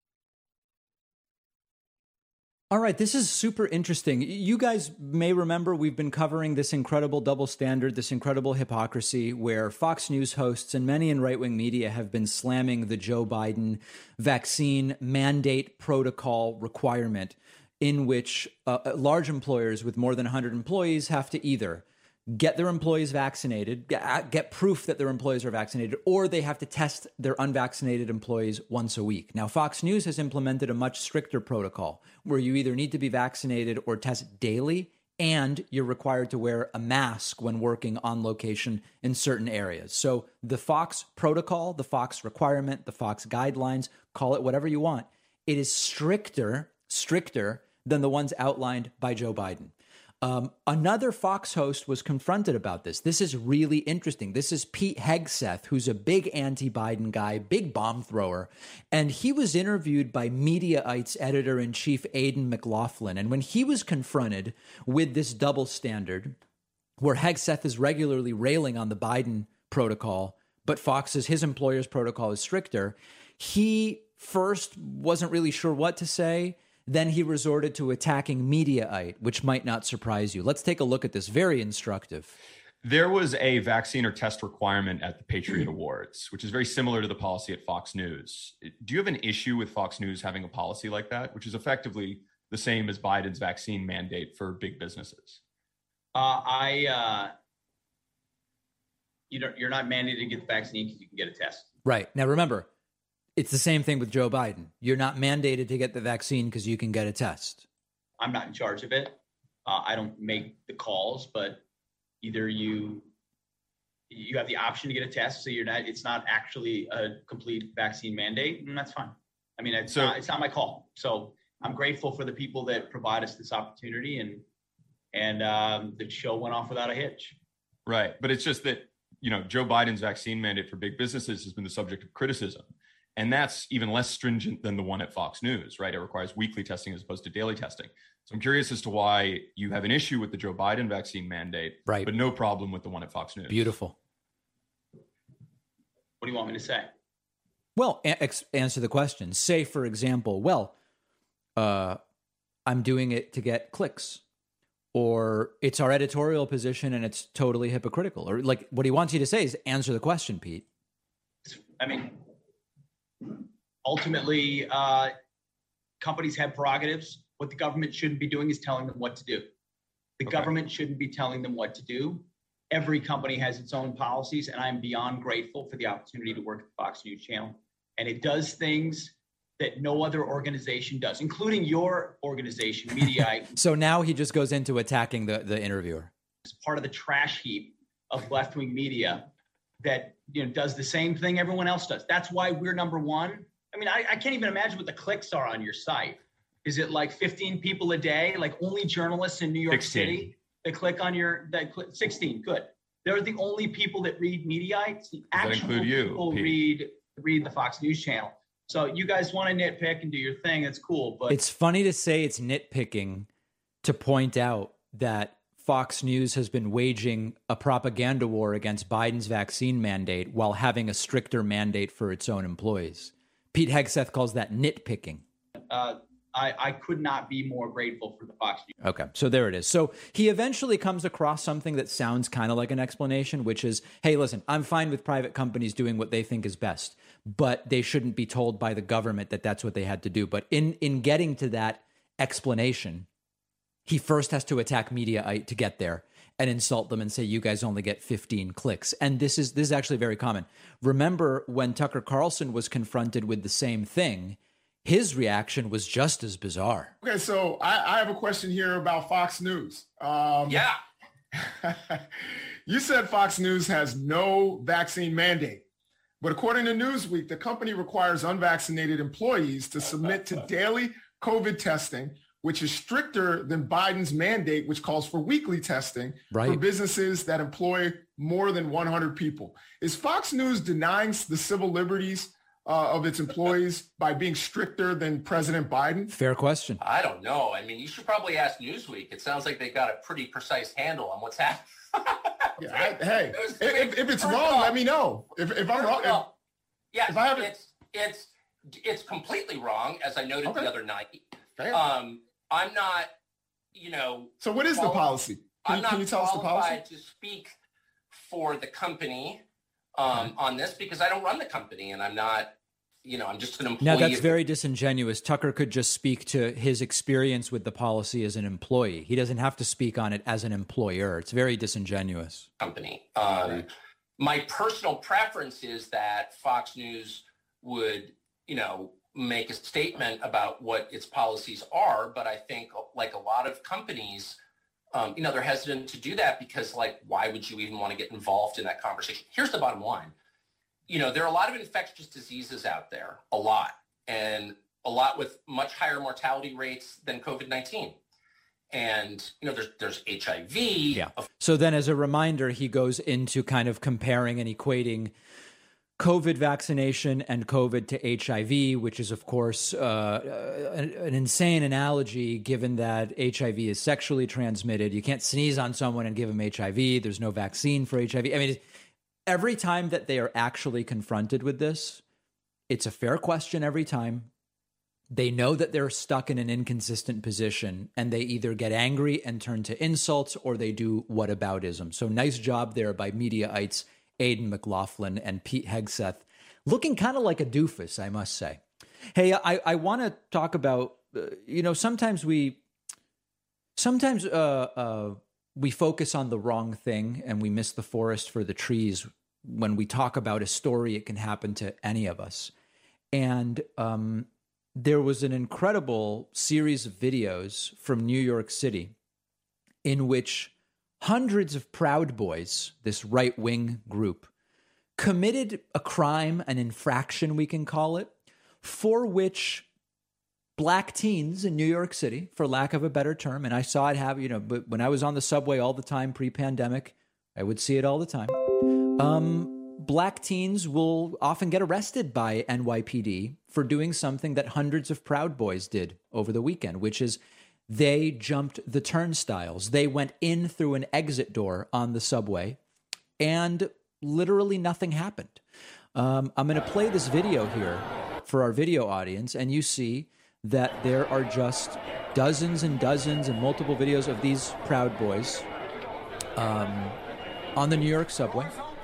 All right, this is super interesting. You guys may remember we've been covering this incredible double standard, this incredible hypocrisy where Fox News hosts and many in right-wing media have been slamming the Joe Biden vaccine mandate protocol requirement, in which uh, large employers with more than one hundred employees have to either get their employees vaccinated, get, get proof that their employees are vaccinated, or they have to test their unvaccinated employees once a week. Now, Fox News has implemented a much stricter protocol where you either need to be vaccinated or test daily, and you're required to wear a mask when working on location in certain areas. So the Fox protocol, the Fox requirement, the Fox guidelines, call it whatever you want, it is stricter, stricter than the ones outlined by Joe Biden. Um, another Fox host was confronted about this. This is really interesting. This is Pete Hegseth, who's a big anti-Biden guy, big bomb thrower. And he was interviewed by Mediaite's editor-in-chief, Aidan McLaughlin. And when he was confronted with this double standard, where Hegseth is regularly railing on the Biden protocol, but Fox's, his employer's protocol is stricter, he first wasn't really sure what to say. Then he resorted to attacking Mediaite, which might not surprise you. Let's take a look at this. Very instructive. There was a vaccine or test requirement at the Patriot Awards, which is very similar to the policy at Fox News. Do you have an issue with Fox News having a policy like that, which is effectively the same as Biden's vaccine mandate for big businesses? Uh, I, uh, you don't, you're not mandated to get the vaccine because you can get a test. Right. Now, remember, it's the same thing with Joe Biden. You're not mandated to get the vaccine because you can get a test. I'm not in charge of it. Uh, I don't make the calls, but either you you have the option to get a test, so you're not. It's not actually a complete vaccine mandate, and that's fine. I mean, it's, so, not, it's not my call. So I'm grateful for the people that provide us this opportunity, and and um, the show went off without a hitch. Right, but it's just that, you know, Joe Biden's vaccine mandate for big businesses has been the subject of criticism. And that's even less stringent than the one at Fox News, right? It requires weekly testing as opposed to daily testing. So I'm curious as to why you have an issue with the Joe Biden vaccine mandate, right, but no problem with the one at Fox News. Beautiful. What do you want me to say? Well, ex- answer the question. Say, for example, well, uh, I'm doing it to get clicks, or it's our editorial position and it's totally hypocritical. Or like what he wants you to say is answer the question, Pete. I mean, ultimately, uh, companies have prerogatives. What the government shouldn't be doing is telling them what to do. The okay. government shouldn't be telling them what to do. Every company has its own policies, and I'm beyond grateful for the opportunity to work at the Fox News Channel. And it does things that no other organization does, including your organization, Mediaite. So now he just goes into attacking the, the interviewer. It's part of the trash heap of left-wing media that, you know, does the same thing everyone else does. That's why we're number one. I mean, I, I can't even imagine what the clicks are on your site. Is it like fifteen people a day, like only journalists in New York sixteen City that click on your, that click, sixteen, good. They're the only people that read Mediaite. The actual people you, read read the Fox News Channel. So you guys want to nitpick and do your thing, that's cool. But it's funny to say it's nitpicking to point out that Fox News has been waging a propaganda war against Biden's vaccine mandate while having a stricter mandate for its own employees. Pete Hegseth calls that nitpicking. Uh, I, I could not be more grateful for the Fox News. Okay, so there it is. So he eventually comes across something that sounds kind of like an explanation, which is, hey, listen, I'm fine with private companies doing what they think is best, but they shouldn't be told by the government that that's what they had to do. But in, in getting to that explanation, he first has to attack Mediaite to get there and insult them and say, you guys only get fifteen clicks. And this is this is actually very common. Remember when Tucker Carlson was confronted with the same thing, his reaction was just as bizarre. Okay, so I, I have a question here about Fox News. Um, yeah. You said Fox News has no vaccine mandate. But according to Newsweek, the company requires unvaccinated employees to submit to daily COVID testing, which is stricter than Biden's mandate, which calls for weekly testing right. for businesses that employ more than one hundred people. Is Fox News denying the civil liberties uh, of its employees by being stricter than President Biden? Fair question. I don't know. I mean, you should probably ask Newsweek. It sounds like they got a pretty precise handle on what's happening. yeah, I, hey, if, if it's wrong, let me know. If, if I'm wrong, if, yeah, if I have it's it's it's completely wrong, as I noted okay. the other night. Fair. Um, I'm not, you know. So what is quali- the policy? Can, I'm not can you tell us the policy? qualified to speak for the company um, okay. on this because I don't run the company and I'm not, you know, I'm just an employee. Now, that's very disingenuous. Tucker could just speak to his experience with the policy as an employee. He doesn't have to speak on it as an employer. It's very disingenuous. Company. Um, right. My personal preference is that Fox News would, you know, make a statement about what its policies are. But I think like a lot of companies, um, you know, they're hesitant to do that because like, why would you even want to get involved in that conversation? Here's the bottom line. You know, there are a lot of infectious diseases out there, a lot, and a lot with much higher mortality rates than COVID nineteen. And, you know, there's there's H I V. Yeah. So then as a reminder, he goes into kind of comparing and equating COVID vaccination and COVID to H I V, which is, of course, uh, an, an insane analogy given that H I V is sexually transmitted. You can't sneeze on someone and give them H I V. There's no vaccine for H I V. I mean, every time that they are actually confronted with this, it's a fair question every time. They know that they're stuck in an inconsistent position, and they either get angry and turn to insults or they do whataboutism. So nice job there by Mediaites Aidan McLaughlin and Pete Hegseth, looking kind of like a doofus, I must say. Hey, I, I want to talk about, uh, you know, sometimes we, sometimes uh, uh, we focus on the wrong thing and we miss the forest for the trees. When we talk about a story, it can happen to any of us. And um, there was an incredible series of videos from New York City in which hundreds of Proud Boys, this right-wing group, committed a crime, an infraction, we can call it, for which black teens in New York City, for lack of a better term, and I saw it have, you know, but when I was on the subway all the time pre-pandemic, I would see it all the time. Um, black teens will often get arrested by N Y P D for doing something that hundreds of Proud Boys did over the weekend, which is they jumped the turnstiles. They went in through an exit door on the subway, and literally nothing happened. Um, I'm going to play this video here for our video audience, and you see that there are just dozens and dozens and multiple videos of these Proud Boys um, on the New York subway.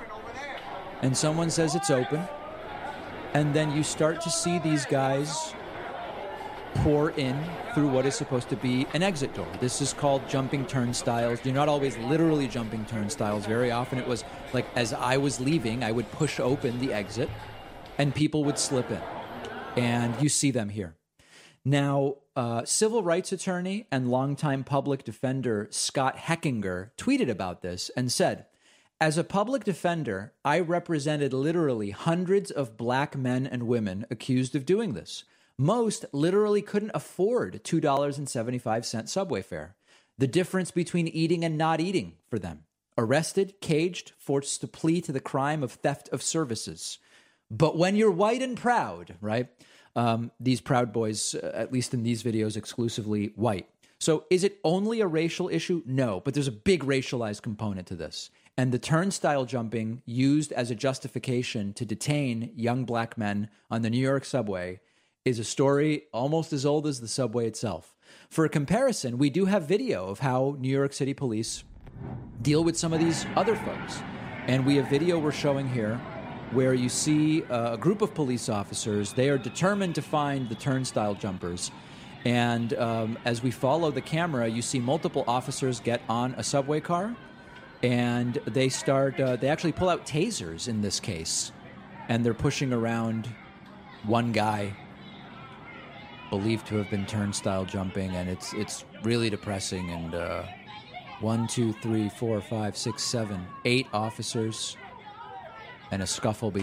And someone says it's open. And then you start to see these guys pour in through what is supposed to be an exit door. This is called jumping turnstiles. You're not always literally jumping turnstiles. Very often it was like as I was leaving, I would push open the exit and people would slip in. And you see them here. Now, uh, civil rights attorney and longtime public defender Scott Heckinger tweeted about this and said, "As a public defender, I represented literally hundreds of black men and women accused of doing this. Most literally couldn't afford two dollars and seventy-five cents subway fare. The difference between eating and not eating for them. Arrested, caged, forced to plead to the crime of theft of services. But when you're white and proud," right? Um, these Proud Boys, uh, at least in these videos, exclusively white. So is it only a racial issue? No, but there's a big racialized component to this. And the turnstile jumping used as a justification to detain young black men on the New York subway is a story almost as old as the subway itself. For a comparison, we do have video of how New York City police deal with some of these other folks. And we have video we're showing here where you see a group of police officers. They are determined to find the turnstile jumpers. And um, as we follow the camera, you see multiple officers get on a subway car. And they start, uh, they actually pull out tasers in this case. And they're pushing around one guy believed to have been turnstile jumping. And it's it's really depressing. And uh, one, two, three, four, five, six, seven, eight officers. And a scuffle begins.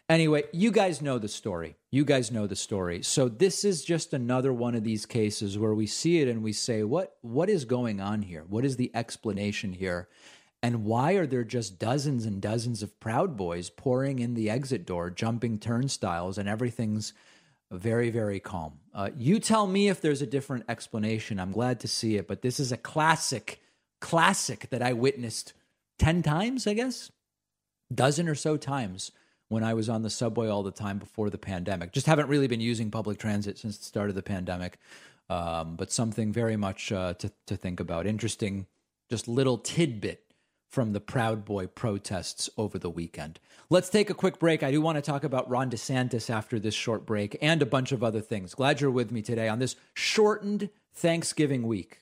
Anyway, you guys know the story. You guys know the story. So this is just another one of these cases where we see it and we say, what what is going on here? What is the explanation here? And why are there just dozens and dozens of Proud Boys pouring in the exit door, jumping turnstiles, and everything's very, very calm? Uh, you tell me if there's a different explanation. I'm glad to see it. But this is a classic, classic that I witnessed ten times, I guess, dozen or so times when I was on the subway all the time before the pandemic. Just haven't really been using public transit since the start of the pandemic. Um, but something very much uh, to, to think about. Interesting, just little tidbit from the Proud Boy protests over the weekend. Let's take a quick break. I do want to talk about Ron DeSantis after this short break and a bunch of other things. Glad you're with me today on this shortened Thanksgiving week.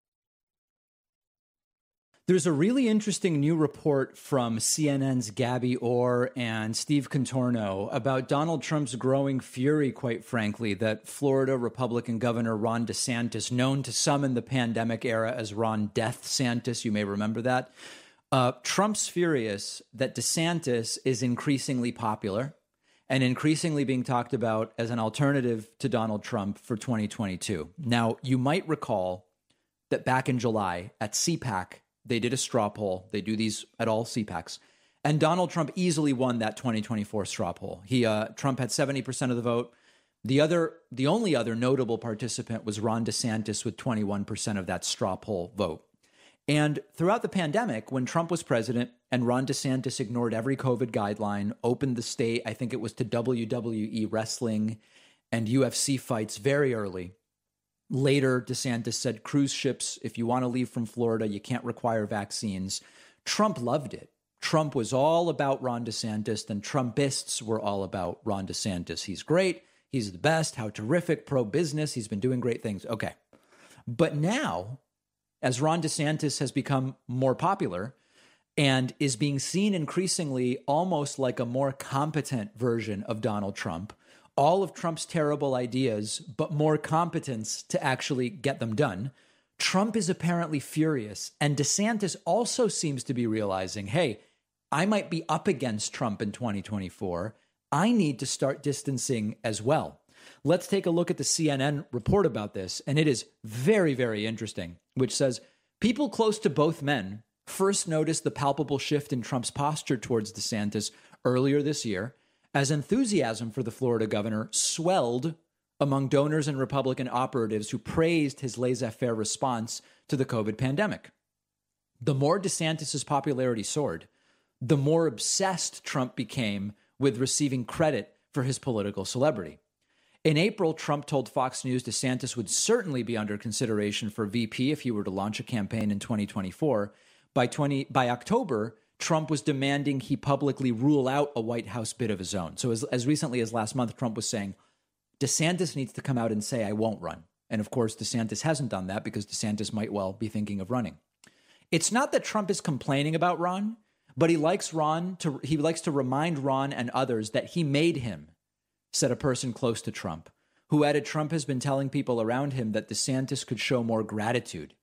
There's a really interesting new report from C N N's Gabby Orr and Steve Contorno about Donald Trump's growing fury, quite frankly, that Florida Republican Governor Ron DeSantis, known to some in the pandemic era as Ron Death Santis, you may remember that, uh, Trump's furious that DeSantis is increasingly popular and increasingly being talked about as an alternative to Donald Trump for twenty twenty-two. Now, you might recall that back in July at C PAC, they did a straw poll. They do these at all C PACs. And Donald Trump easily won that twenty twenty-four straw poll. He, uh, Trump had seventy percent of the vote. The other, the only other notable participant was Ron DeSantis with twenty-one percent of that straw poll vote. And throughout the pandemic, when Trump was president and Ron DeSantis ignored every COVID guideline, opened the state, I think it was to W W E wrestling and U F C fights very early. Later, DeSantis said cruise ships, if you want to leave from Florida, you can't require vaccines. Trump loved it. Trump was all about Ron DeSantis, and Trumpists were all about Ron DeSantis. He's great. He's the best. How terrific. Pro-business. He's been doing great things. Okay. But now, as Ron DeSantis has become more popular and is being seen increasingly almost like a more competent version of Donald Trump, all of Trump's terrible ideas, but more competence to actually get them done, Trump is apparently furious. And DeSantis also seems to be realizing, hey, I might be up against Trump in twenty twenty-four. I need to start distancing as well. Let's take a look at the C N N report about this. And it is very, very interesting, which says people close to both men first noticed the palpable shift in Trump's posture towards DeSantis earlier this year, as enthusiasm for the Florida governor swelled among donors and Republican operatives who praised his laissez-faire response to the COVID pandemic. The more DeSantis' popularity soared, the more obsessed Trump became with receiving credit for his political celebrity. In April, Trump told Fox News DeSantis would certainly be under consideration for V P if he were to launch a campaign in twenty twenty-four. By, twenty, by October, Trump was demanding he publicly rule out a White House bid of his own. So as, as recently as last month, Trump was saying, DeSantis needs to come out and say, I won't run. And of course, DeSantis hasn't done that because DeSantis might well be thinking of running. It's not that Trump is complaining about Ron, but he likes Ron to, he likes to remind Ron and others that he made him, said a person close to Trump, who added Trump has been telling people around him that DeSantis could show more gratitude.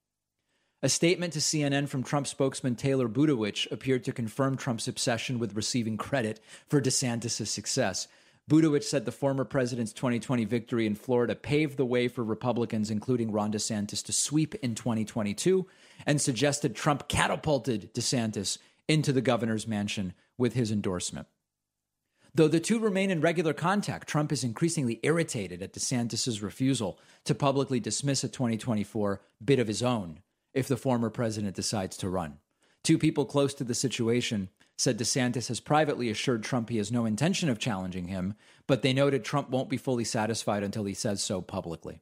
A statement to C N N from Trump spokesman Taylor Budowich appeared to confirm Trump's obsession with receiving credit for DeSantis' success. Budowich said the former president's twenty twenty victory in Florida paved the way for Republicans, including Ron DeSantis, to sweep in twenty twenty-two, and suggested Trump catapulted DeSantis into the governor's mansion with his endorsement. Though the two remain in regular contact, Trump is increasingly irritated at DeSantis' refusal to publicly dismiss a twenty twenty-four bid of his own if the former president decides to run. Two people close to the situation said DeSantis has privately assured Trump he has no intention of challenging him, but they noted Trump won't be fully satisfied until he says so publicly.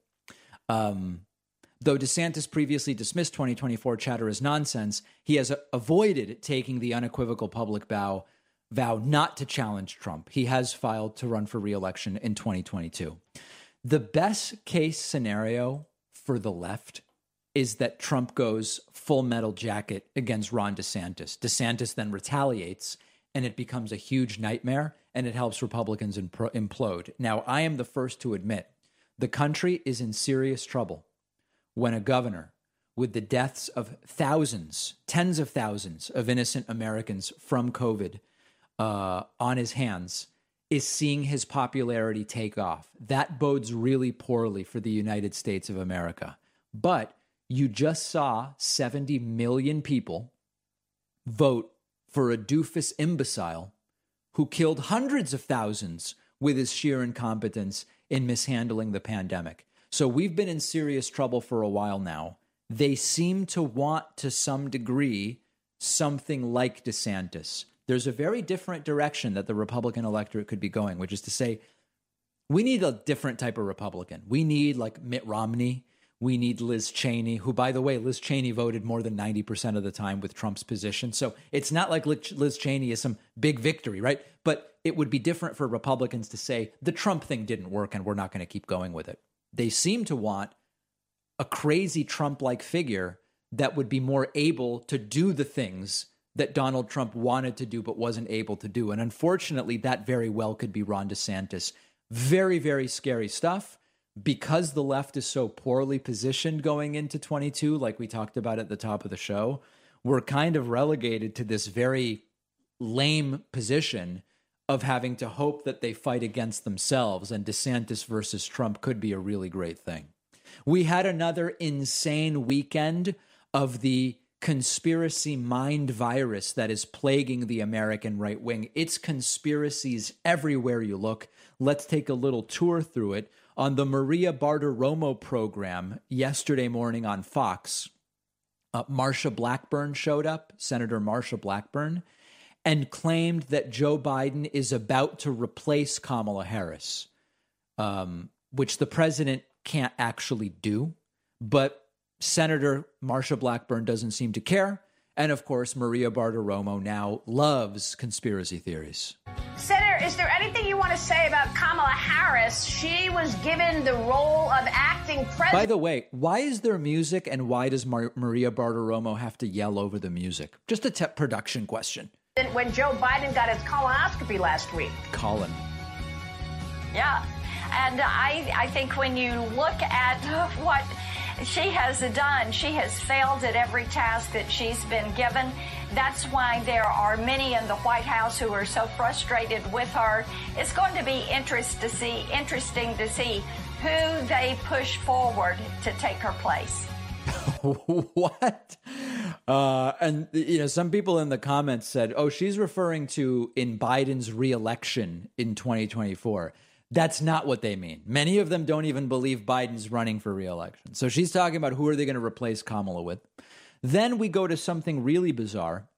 Um, though DeSantis previously dismissed twenty twenty-four chatter as nonsense, he has a- avoided taking the unequivocal public vow, vow not to challenge Trump. He has filed to run for re-election in twenty twenty-two. The best case scenario for the left is that Trump goes full metal jacket against Ron DeSantis. DeSantis then retaliates, and it becomes a huge nightmare, and it helps Republicans impro- implode. Now, I am the first to admit the country is in serious trouble when a governor with the deaths of thousands, tens of thousands of innocent Americans from COVID uh, on his hands is seeing his popularity take off. That bodes really poorly for the United States of America. But you just saw seventy million people vote for a doofus imbecile who killed hundreds of thousands with his sheer incompetence in mishandling the pandemic. So we've been in serious trouble for a while now. They seem to want, to some degree, something like DeSantis. There's a very different direction that the Republican electorate could be going, which is to say, we need a different type of Republican. We need like Mitt Romney. We need Liz Cheney, who, by the way, Liz Cheney voted more than ninety percent of the time with Trump's position. So it's not like Liz Cheney is some big victory, right? But it would be different for Republicans to say the Trump thing didn't work and we're not going to keep going with it. They seem to want a crazy Trump-like figure that would be more able to do the things that Donald Trump wanted to do but wasn't able to do. And unfortunately, that very well could be Ron DeSantis. Very, very scary stuff. Because the left is so poorly positioned going into twenty-two, like we talked about at the top of the show, we're kind of relegated to this very lame position of having to hope that they fight against themselves, and DeSantis versus Trump could be a really great thing. We had another insane weekend of the conspiracy mind virus that is plaguing the American right wing. It's conspiracies everywhere you look. Let's take a little tour through it. On the Maria Bartiromo program yesterday morning on Fox, uh, Marsha Blackburn showed up, Senator Marsha Blackburn, and claimed that Joe Biden is about to replace Kamala Harris, um, which the president can't actually do. But Senator Marsha Blackburn doesn't seem to care. And of course, Maria Bartiromo now loves conspiracy theories. Senator, is there anything you want to say about Kamala Harris? She was given the role of acting president. By the way, why is there music and why does Mar- Maria Bartiromo have to yell over the music? Just a te- production question. When Joe Biden got his colonoscopy last week. Colin. Yeah. And I, I think when you look at what she has done, she has failed at every task that she's been given. That's why there are many in the White House who are so frustrated with her. It's going to be interest to see, interesting to see who they push forward to take her place. What? Uh, and, you know, some people in the comments said, oh, she's referring to in Biden's reelection in twenty twenty-four. That's not what they mean. Many of them don't even believe Biden's running for reelection. So she's talking about who are they going to replace Kamala with. Then we go to something really bizarre.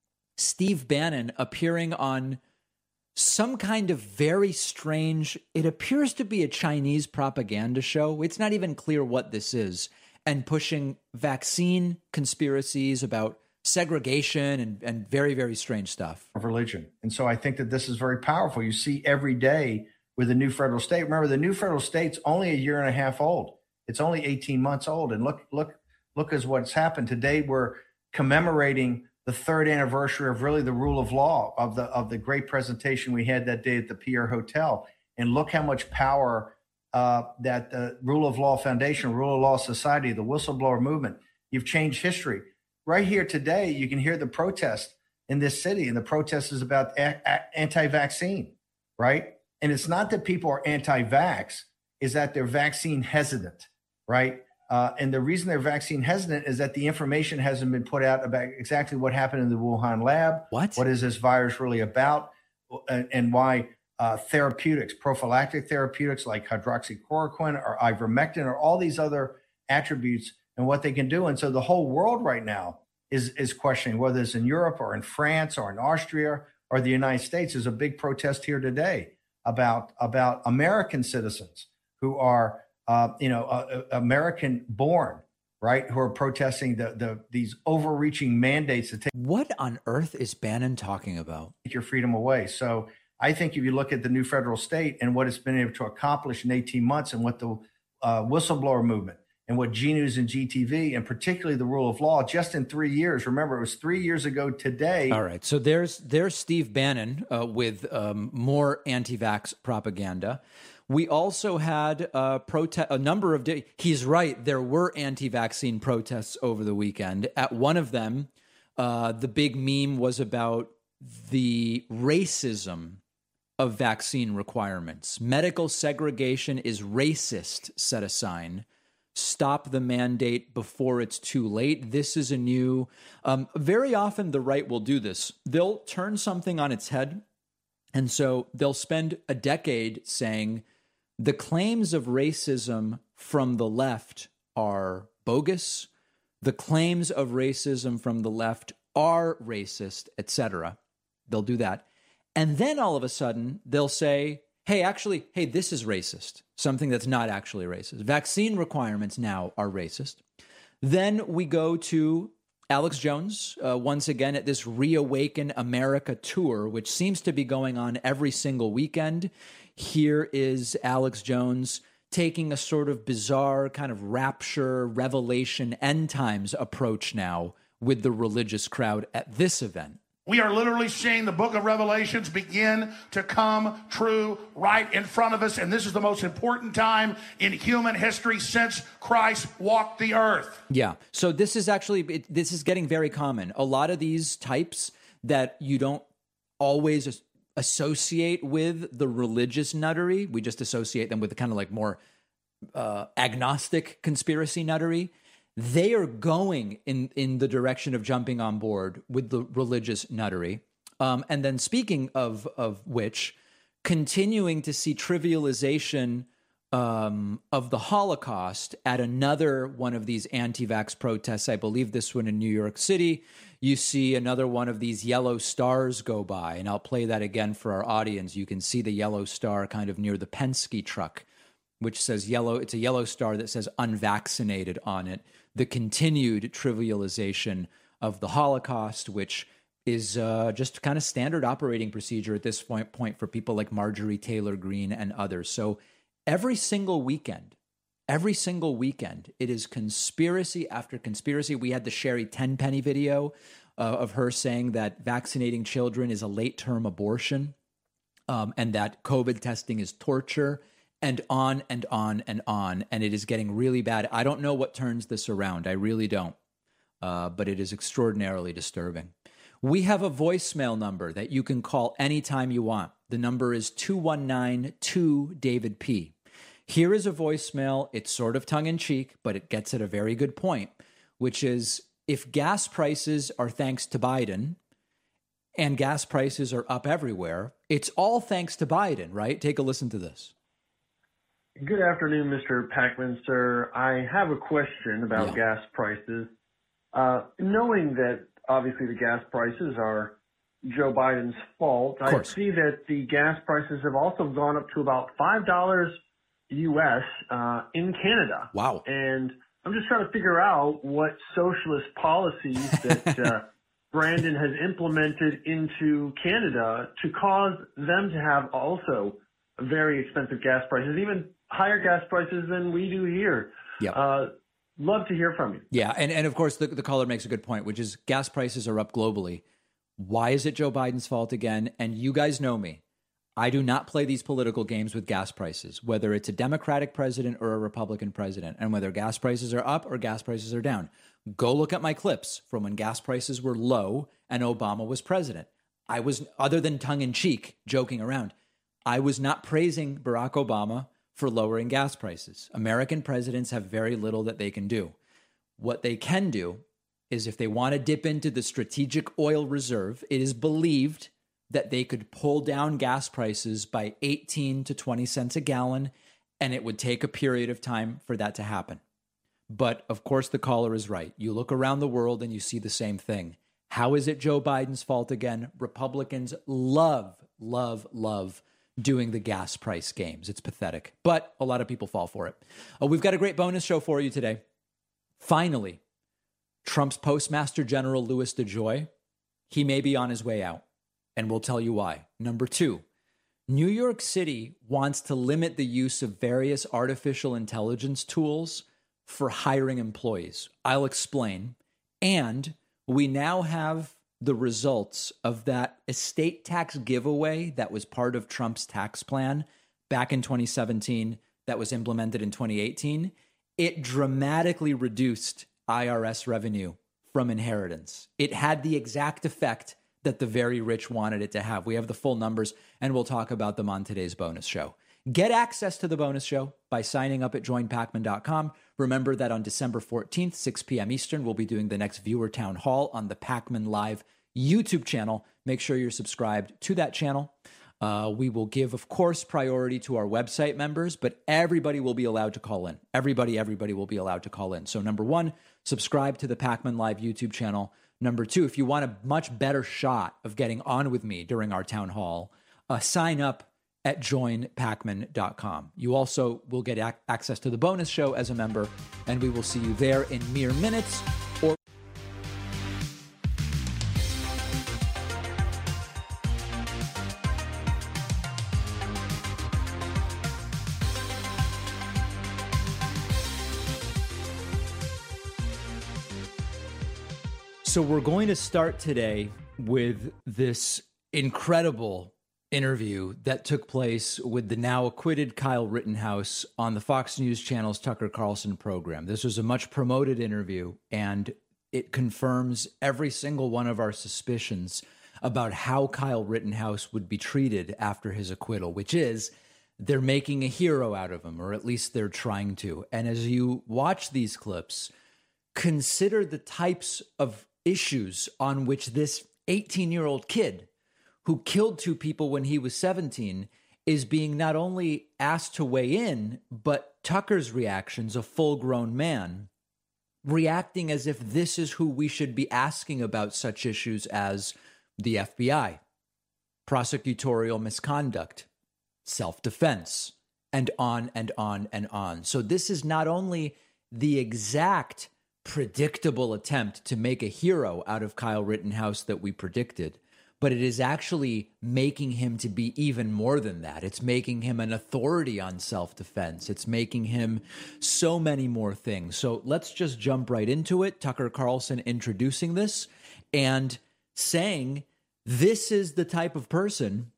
Steve Bannon appearing on some kind of very strange, it appears to be a Chinese propaganda show. It's not even clear what this is. And pushing vaccine conspiracies about segregation and, and very, very strange stuff. Of religion. And so I think that this is very powerful. You see every day with the new federal state. Remember, the new federal state's only a year and a half old. It's only eighteen months old. And look, look, look at what's happened. Today, we're commemorating the third anniversary of really the rule of law, of the of the great presentation we had that day at the Pierre Hotel. And look how much power uh, that the Rule of Law Foundation, Rule of Law Society, the whistleblower movement, you've changed history. Right here today, you can hear the protest in this city. And the protest is about a- a- anti-vaccine, right? And it's not that people are anti-vax, is that they're vaccine hesitant, right? Uh, and the reason they're vaccine hesitant is that the information hasn't been put out about exactly what happened in the Wuhan lab. What? What is this virus really about? And, and why uh, therapeutics, prophylactic therapeutics like hydroxychloroquine or ivermectin or all these other attributes and what they can do. And so the whole world right now is, is questioning whether it's in Europe or in France or in Austria or the United States. There's a big protest here today about about American citizens who are, uh, you know, uh, American born, right, who are protesting the the these overreaching mandates to take. What on earth is Bannon talking about? Take your freedom away. So I think if you look at the new federal state and what it's been able to accomplish in eighteen months and what the uh, whistleblower movement and what G News and G T V and particularly the rule of law just in three years. Remember, it was three years ago today. All right. So there's there's Steve Bannon uh, with um, more anti-vax propaganda. We also had uh, prote- a number of days. He's right. There were anti-vaccine protests over the weekend. At one of them, uh, the big meme was about the racism of vaccine requirements. Medical segregation is racist, said a sign. Stop the mandate before it's too late. This is a new, um, very often the right will do this. They'll turn something on its head. And so they'll spend a decade saying the claims of racism from the left are bogus. The claims of racism from the left are racist, et cetera. They'll do that. And then all of a sudden they'll say, hey, actually, hey, this is racist. Something that's not actually racist. Vaccine requirements now are racist. Then we go to Alex Jones, uh, once again at this Reawaken America tour, which seems to be going on every single weekend. Here is Alex Jones taking a sort of bizarre kind of rapture, revelation, end times approach now with the religious crowd at this event. We are literally seeing the book of Revelations begin to come true right in front of us. And this is the most important time in human history since Christ walked the earth. Yeah. So this is actually, it, this is getting very common. A lot of these types that you don't always associate with the religious nuttery, we just associate them with the kind of like more uh, agnostic conspiracy nuttery. They are going in, in the direction of jumping on board with the religious nuttery. Um, and then speaking of, of which, continuing to see trivialization um, of the Holocaust at another one of these anti-vax protests. I believe this one in New York City. You see another one of these yellow stars go by, and I'll play that again for our audience. You can see the yellow star kind of near the Penske truck, which says yellow. It's a yellow star that says unvaccinated on it. The continued trivialization of the Holocaust, which is uh, just kind of standard operating procedure at this point, point for people like Marjorie Taylor Greene and others. So every single weekend, every single weekend, it is conspiracy after conspiracy. We had the Sherry Tenpenny video uh, of her saying that vaccinating children is a late-term abortion um, and that COVID testing is torture. And on and on and on. And it is getting really bad. I don't know what turns this around. I really don't. Uh, but it is extraordinarily disturbing. We have a voicemail number that you can call anytime you want. The number is two one nine two David P. Here is a voicemail. It's sort of tongue-in-cheek, but it gets at a very good point, which is if gas prices are thanks to Biden and gas prices are up everywhere, it's all thanks to Biden, right? Take a listen to this. Good afternoon, Mister Pakman, sir. I have a question about Yeah. gas prices. Uh, knowing that obviously the gas prices are Joe Biden's fault, I course. see that the gas prices have also gone up to about five dollars U S uh, in Canada. Wow. And I'm just trying to figure out what socialist policies that uh, Brandon has implemented into Canada to cause them to have also very expensive gas prices, even higher gas prices than we do here. Yeah. Uh, love to hear from you. Yeah. And, and of course, the, the caller makes a good point, which is gas prices are up globally. Why is it Joe Biden's fault again? And you guys know me. I do not play these political games with gas prices, whether it's a Democratic president or a Republican president, and whether gas prices are up or gas prices are down. Go look at my clips from when gas prices were low and Obama was president. I was, other than tongue in cheek, joking around, I was not praising Barack Obama for lowering gas prices. American presidents have very little that they can do. What they can do is if they want to dip into the strategic oil reserve, it is believed that they could pull down gas prices by eighteen to twenty cents a gallon, and it would take a period of time for that to happen. But of course, the caller is right. You look around the world and you see the same thing. How is it Joe Biden's fault again? Republicans love, love, love doing the gas price games. It's pathetic, but a lot of people fall for it. Oh, we've got a great bonus show for you today. Finally, Trump's Postmaster General Louis DeJoy, he may be on his way out, and we'll tell you why. Number two, New York City wants to limit the use of various artificial intelligence tools for hiring employees. I'll explain. And we now have the results of that estate tax giveaway that was part of Trump's tax plan back in twenty seventeen that was implemented in twenty eighteen. It dramatically reduced I R S revenue from inheritance. It had the exact effect that the very rich wanted it to have. We have the full numbers, and we'll talk about them on today's bonus show. Get access to the bonus show by signing up at join pacman dot com. Remember that on December fourteenth, six p.m. Eastern, we'll be doing the next viewer town hall on the Pacman Live YouTube channel. Make sure you're subscribed to that channel. Uh, we will give, of course, priority to our website members, but everybody will be allowed to call in. Everybody, everybody will be allowed to call in. So number one, subscribe to the Pacman Live YouTube channel. Number two, if you want a much better shot of getting on with me during our town hall, uh, sign up at join pacman dot com. You also will get ac- access to the bonus show as a member, and we will see you there in mere minutes. Or So we're going to start today with this incredible interview that took place with the now acquitted Kyle Rittenhouse on the Fox News Channel's Tucker Carlson program. This was a much promoted interview, and it confirms every single one of our suspicions about how Kyle Rittenhouse would be treated after his acquittal, which is they're making a hero out of him, or at least they're trying to. And as you watch these clips, consider the types of issues on which this eighteen-year-old kid who killed two people when he was seventeen is being not only asked to weigh in, but Tucker's reactions, a full-grown man, reacting as if this is who we should be asking about such issues as the F B I, prosecutorial misconduct, self-defense, and on and on and on. So this is not only the exact predictable attempt to make a hero out of Kyle Rittenhouse that we predicted, but it is actually making him to be even more than that. It's making him an authority on self-defense. It's making him so many more things. So let's just jump right into it. Tucker Carlson introducing this and saying, this is the type of person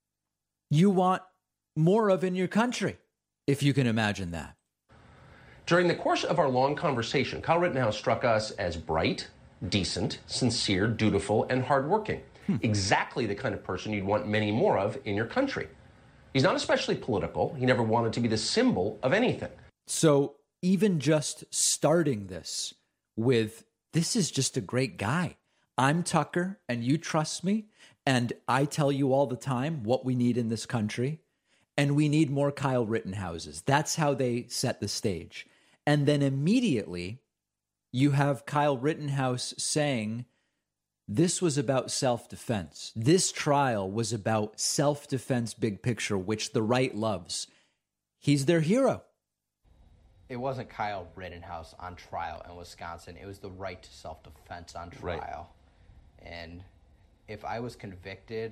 you want more of in your country, if you can imagine that. During the course of our long conversation, Kyle Rittenhouse struck us as bright, decent, sincere, dutiful, and hardworking. Hmm. Exactly the kind of person you'd want many more of in your country. He's not especially political. He never wanted to be the symbol of anything. So even just starting this with, this is just a great guy. I'm Tucker, and you trust me, and I tell you all the time what we need in this country, and we need more Kyle Rittenhouses. That's how they set the stage. And then immediately, you have Kyle Rittenhouse saying, this was about self-defense. This trial was about self-defense big picture, which the right loves. He's their hero. It wasn't Kyle Rittenhouse on trial in Wisconsin. It was the right to self-defense on trial. Right. And if I was convicted,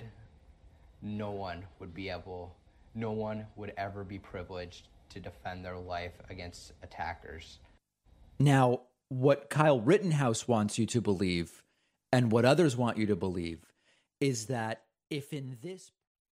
no one would be able, no one would ever be privileged to defend their life against attackers. Now, what Kyle Rittenhouse wants you to believe, and what others want you to believe, is that if in this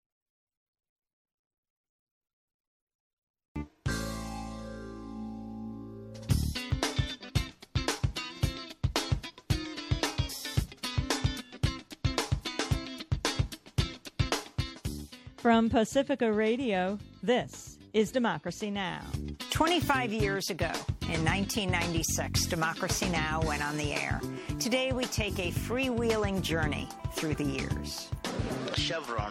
From Pacifica Radio, this is Democracy Now! twenty-five years ago, in nineteen ninety-six, Democracy Now! Went on the air. Today, we take a freewheeling journey through the years. Chevron,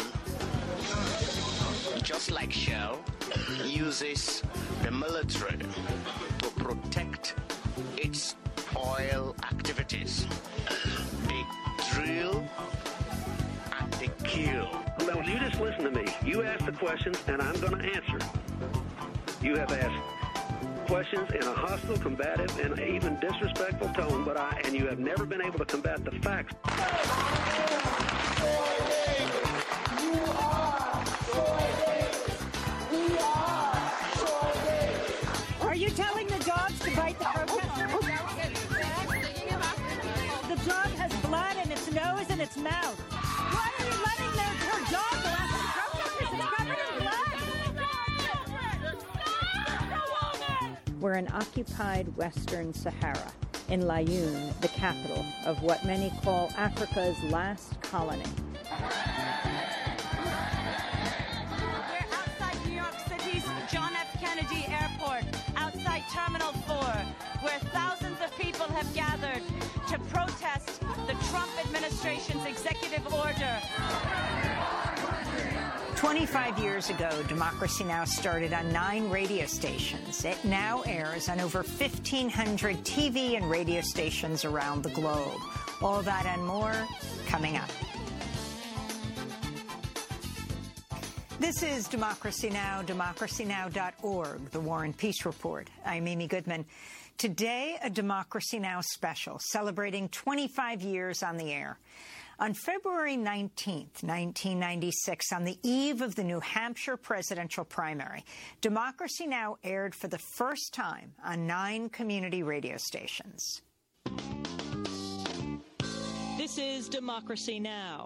just like Shell, uses the military to protect its oil activities. They drill and they kill. Well, you just listen to me. You ask the questions, and I'm going to answer. You have asked questions in a hostile, combative, and even disrespectful tone, but I and you have never been able to combat the facts. Are you telling the dogs to bite the protesters? The dog has blood in its nose and its mouth. Why are you letting the, her dog go after the protesters? It's covered in blood. We're in occupied Western Sahara, in Laayoune, the capital of what many call Africa's last colony. We're outside New York City's John F. Kennedy Airport, outside Terminal four, where thousands of people have gathered to protest the Trump administration's executive order. twenty-five years ago, Democracy Now! Started on nine radio stations. It now airs on over fifteen hundred T V and radio stations around the globe. All that and more coming up. This is Democracy Now!, democracy now dot org, the War and Peace Report. I'm Amy Goodman. Today, a Democracy Now! Special celebrating twenty-five years on the air. On February nineteenth, nineteen ninety-six, on the eve of the New Hampshire presidential primary, Democracy Now! Aired for the first time on nine community radio stations. This is Democracy Now!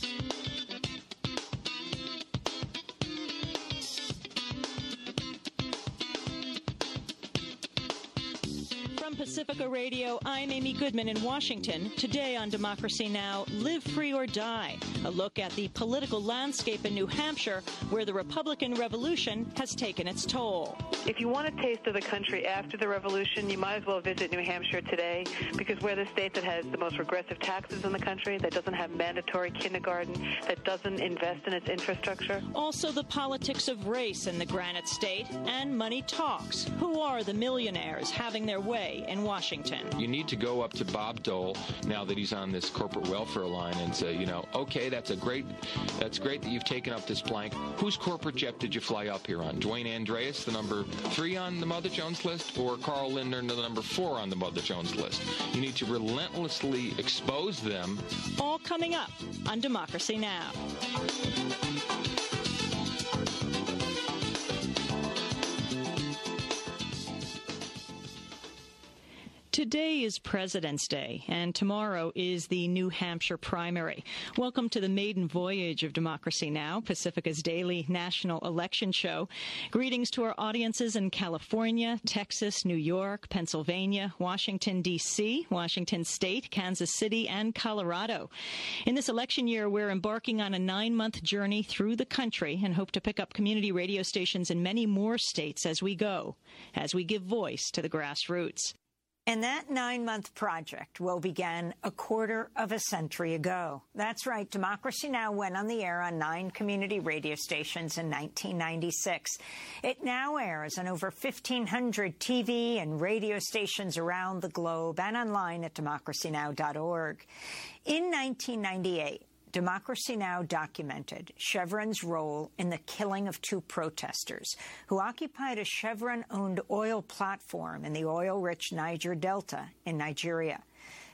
From Pacifica Radio, I'm Amy Goodman in Washington. Today on Democracy Now!, Live Free or Die, a look at the political landscape in New Hampshire, where the Republican Revolution has taken its toll. If you want a taste of the country after the revolution, you might as well visit New Hampshire today, because we're the state that has the most regressive taxes in the country, that doesn't have mandatory kindergarten, that doesn't invest in its infrastructure. Also the politics of race in the Granite State, and money talks. Who are the millionaires having their way in Washington? You need to go up to Bob Dole, now that he's on this corporate welfare line, and say, you know, okay, that's a great, that's great that you've taken up this plank. Whose corporate jet did you fly up here on? Dwayne Andreas, the number three on the Mother Jones list, or Carl Lindner, the number four on the Mother Jones list? You need to relentlessly expose them. All coming up on Democracy Now! Today is President's Day, and tomorrow is the New Hampshire primary. Welcome to the maiden voyage of Democracy Now!, Pacifica's daily national election show. Greetings to our audiences in California, Texas, New York, Pennsylvania, Washington, D C, Washington State, Kansas City, and Colorado. In this election year, we're embarking on a nine-month journey through the country and hope to pick up community radio stations in many more states as we go, as we give voice to the grassroots. And that nine-month project will begin a quarter of a century ago. That's right. Democracy Now! Went on the air on nine community radio stations in nineteen ninety-six. It now airs on over fifteen hundred T V and radio stations around the globe and online at democracy now dot org. In nineteen ninety-eight, Democracy Now! Documented Chevron's role in the killing of two protesters who occupied a Chevron-owned oil platform in the oil-rich Niger Delta in Nigeria.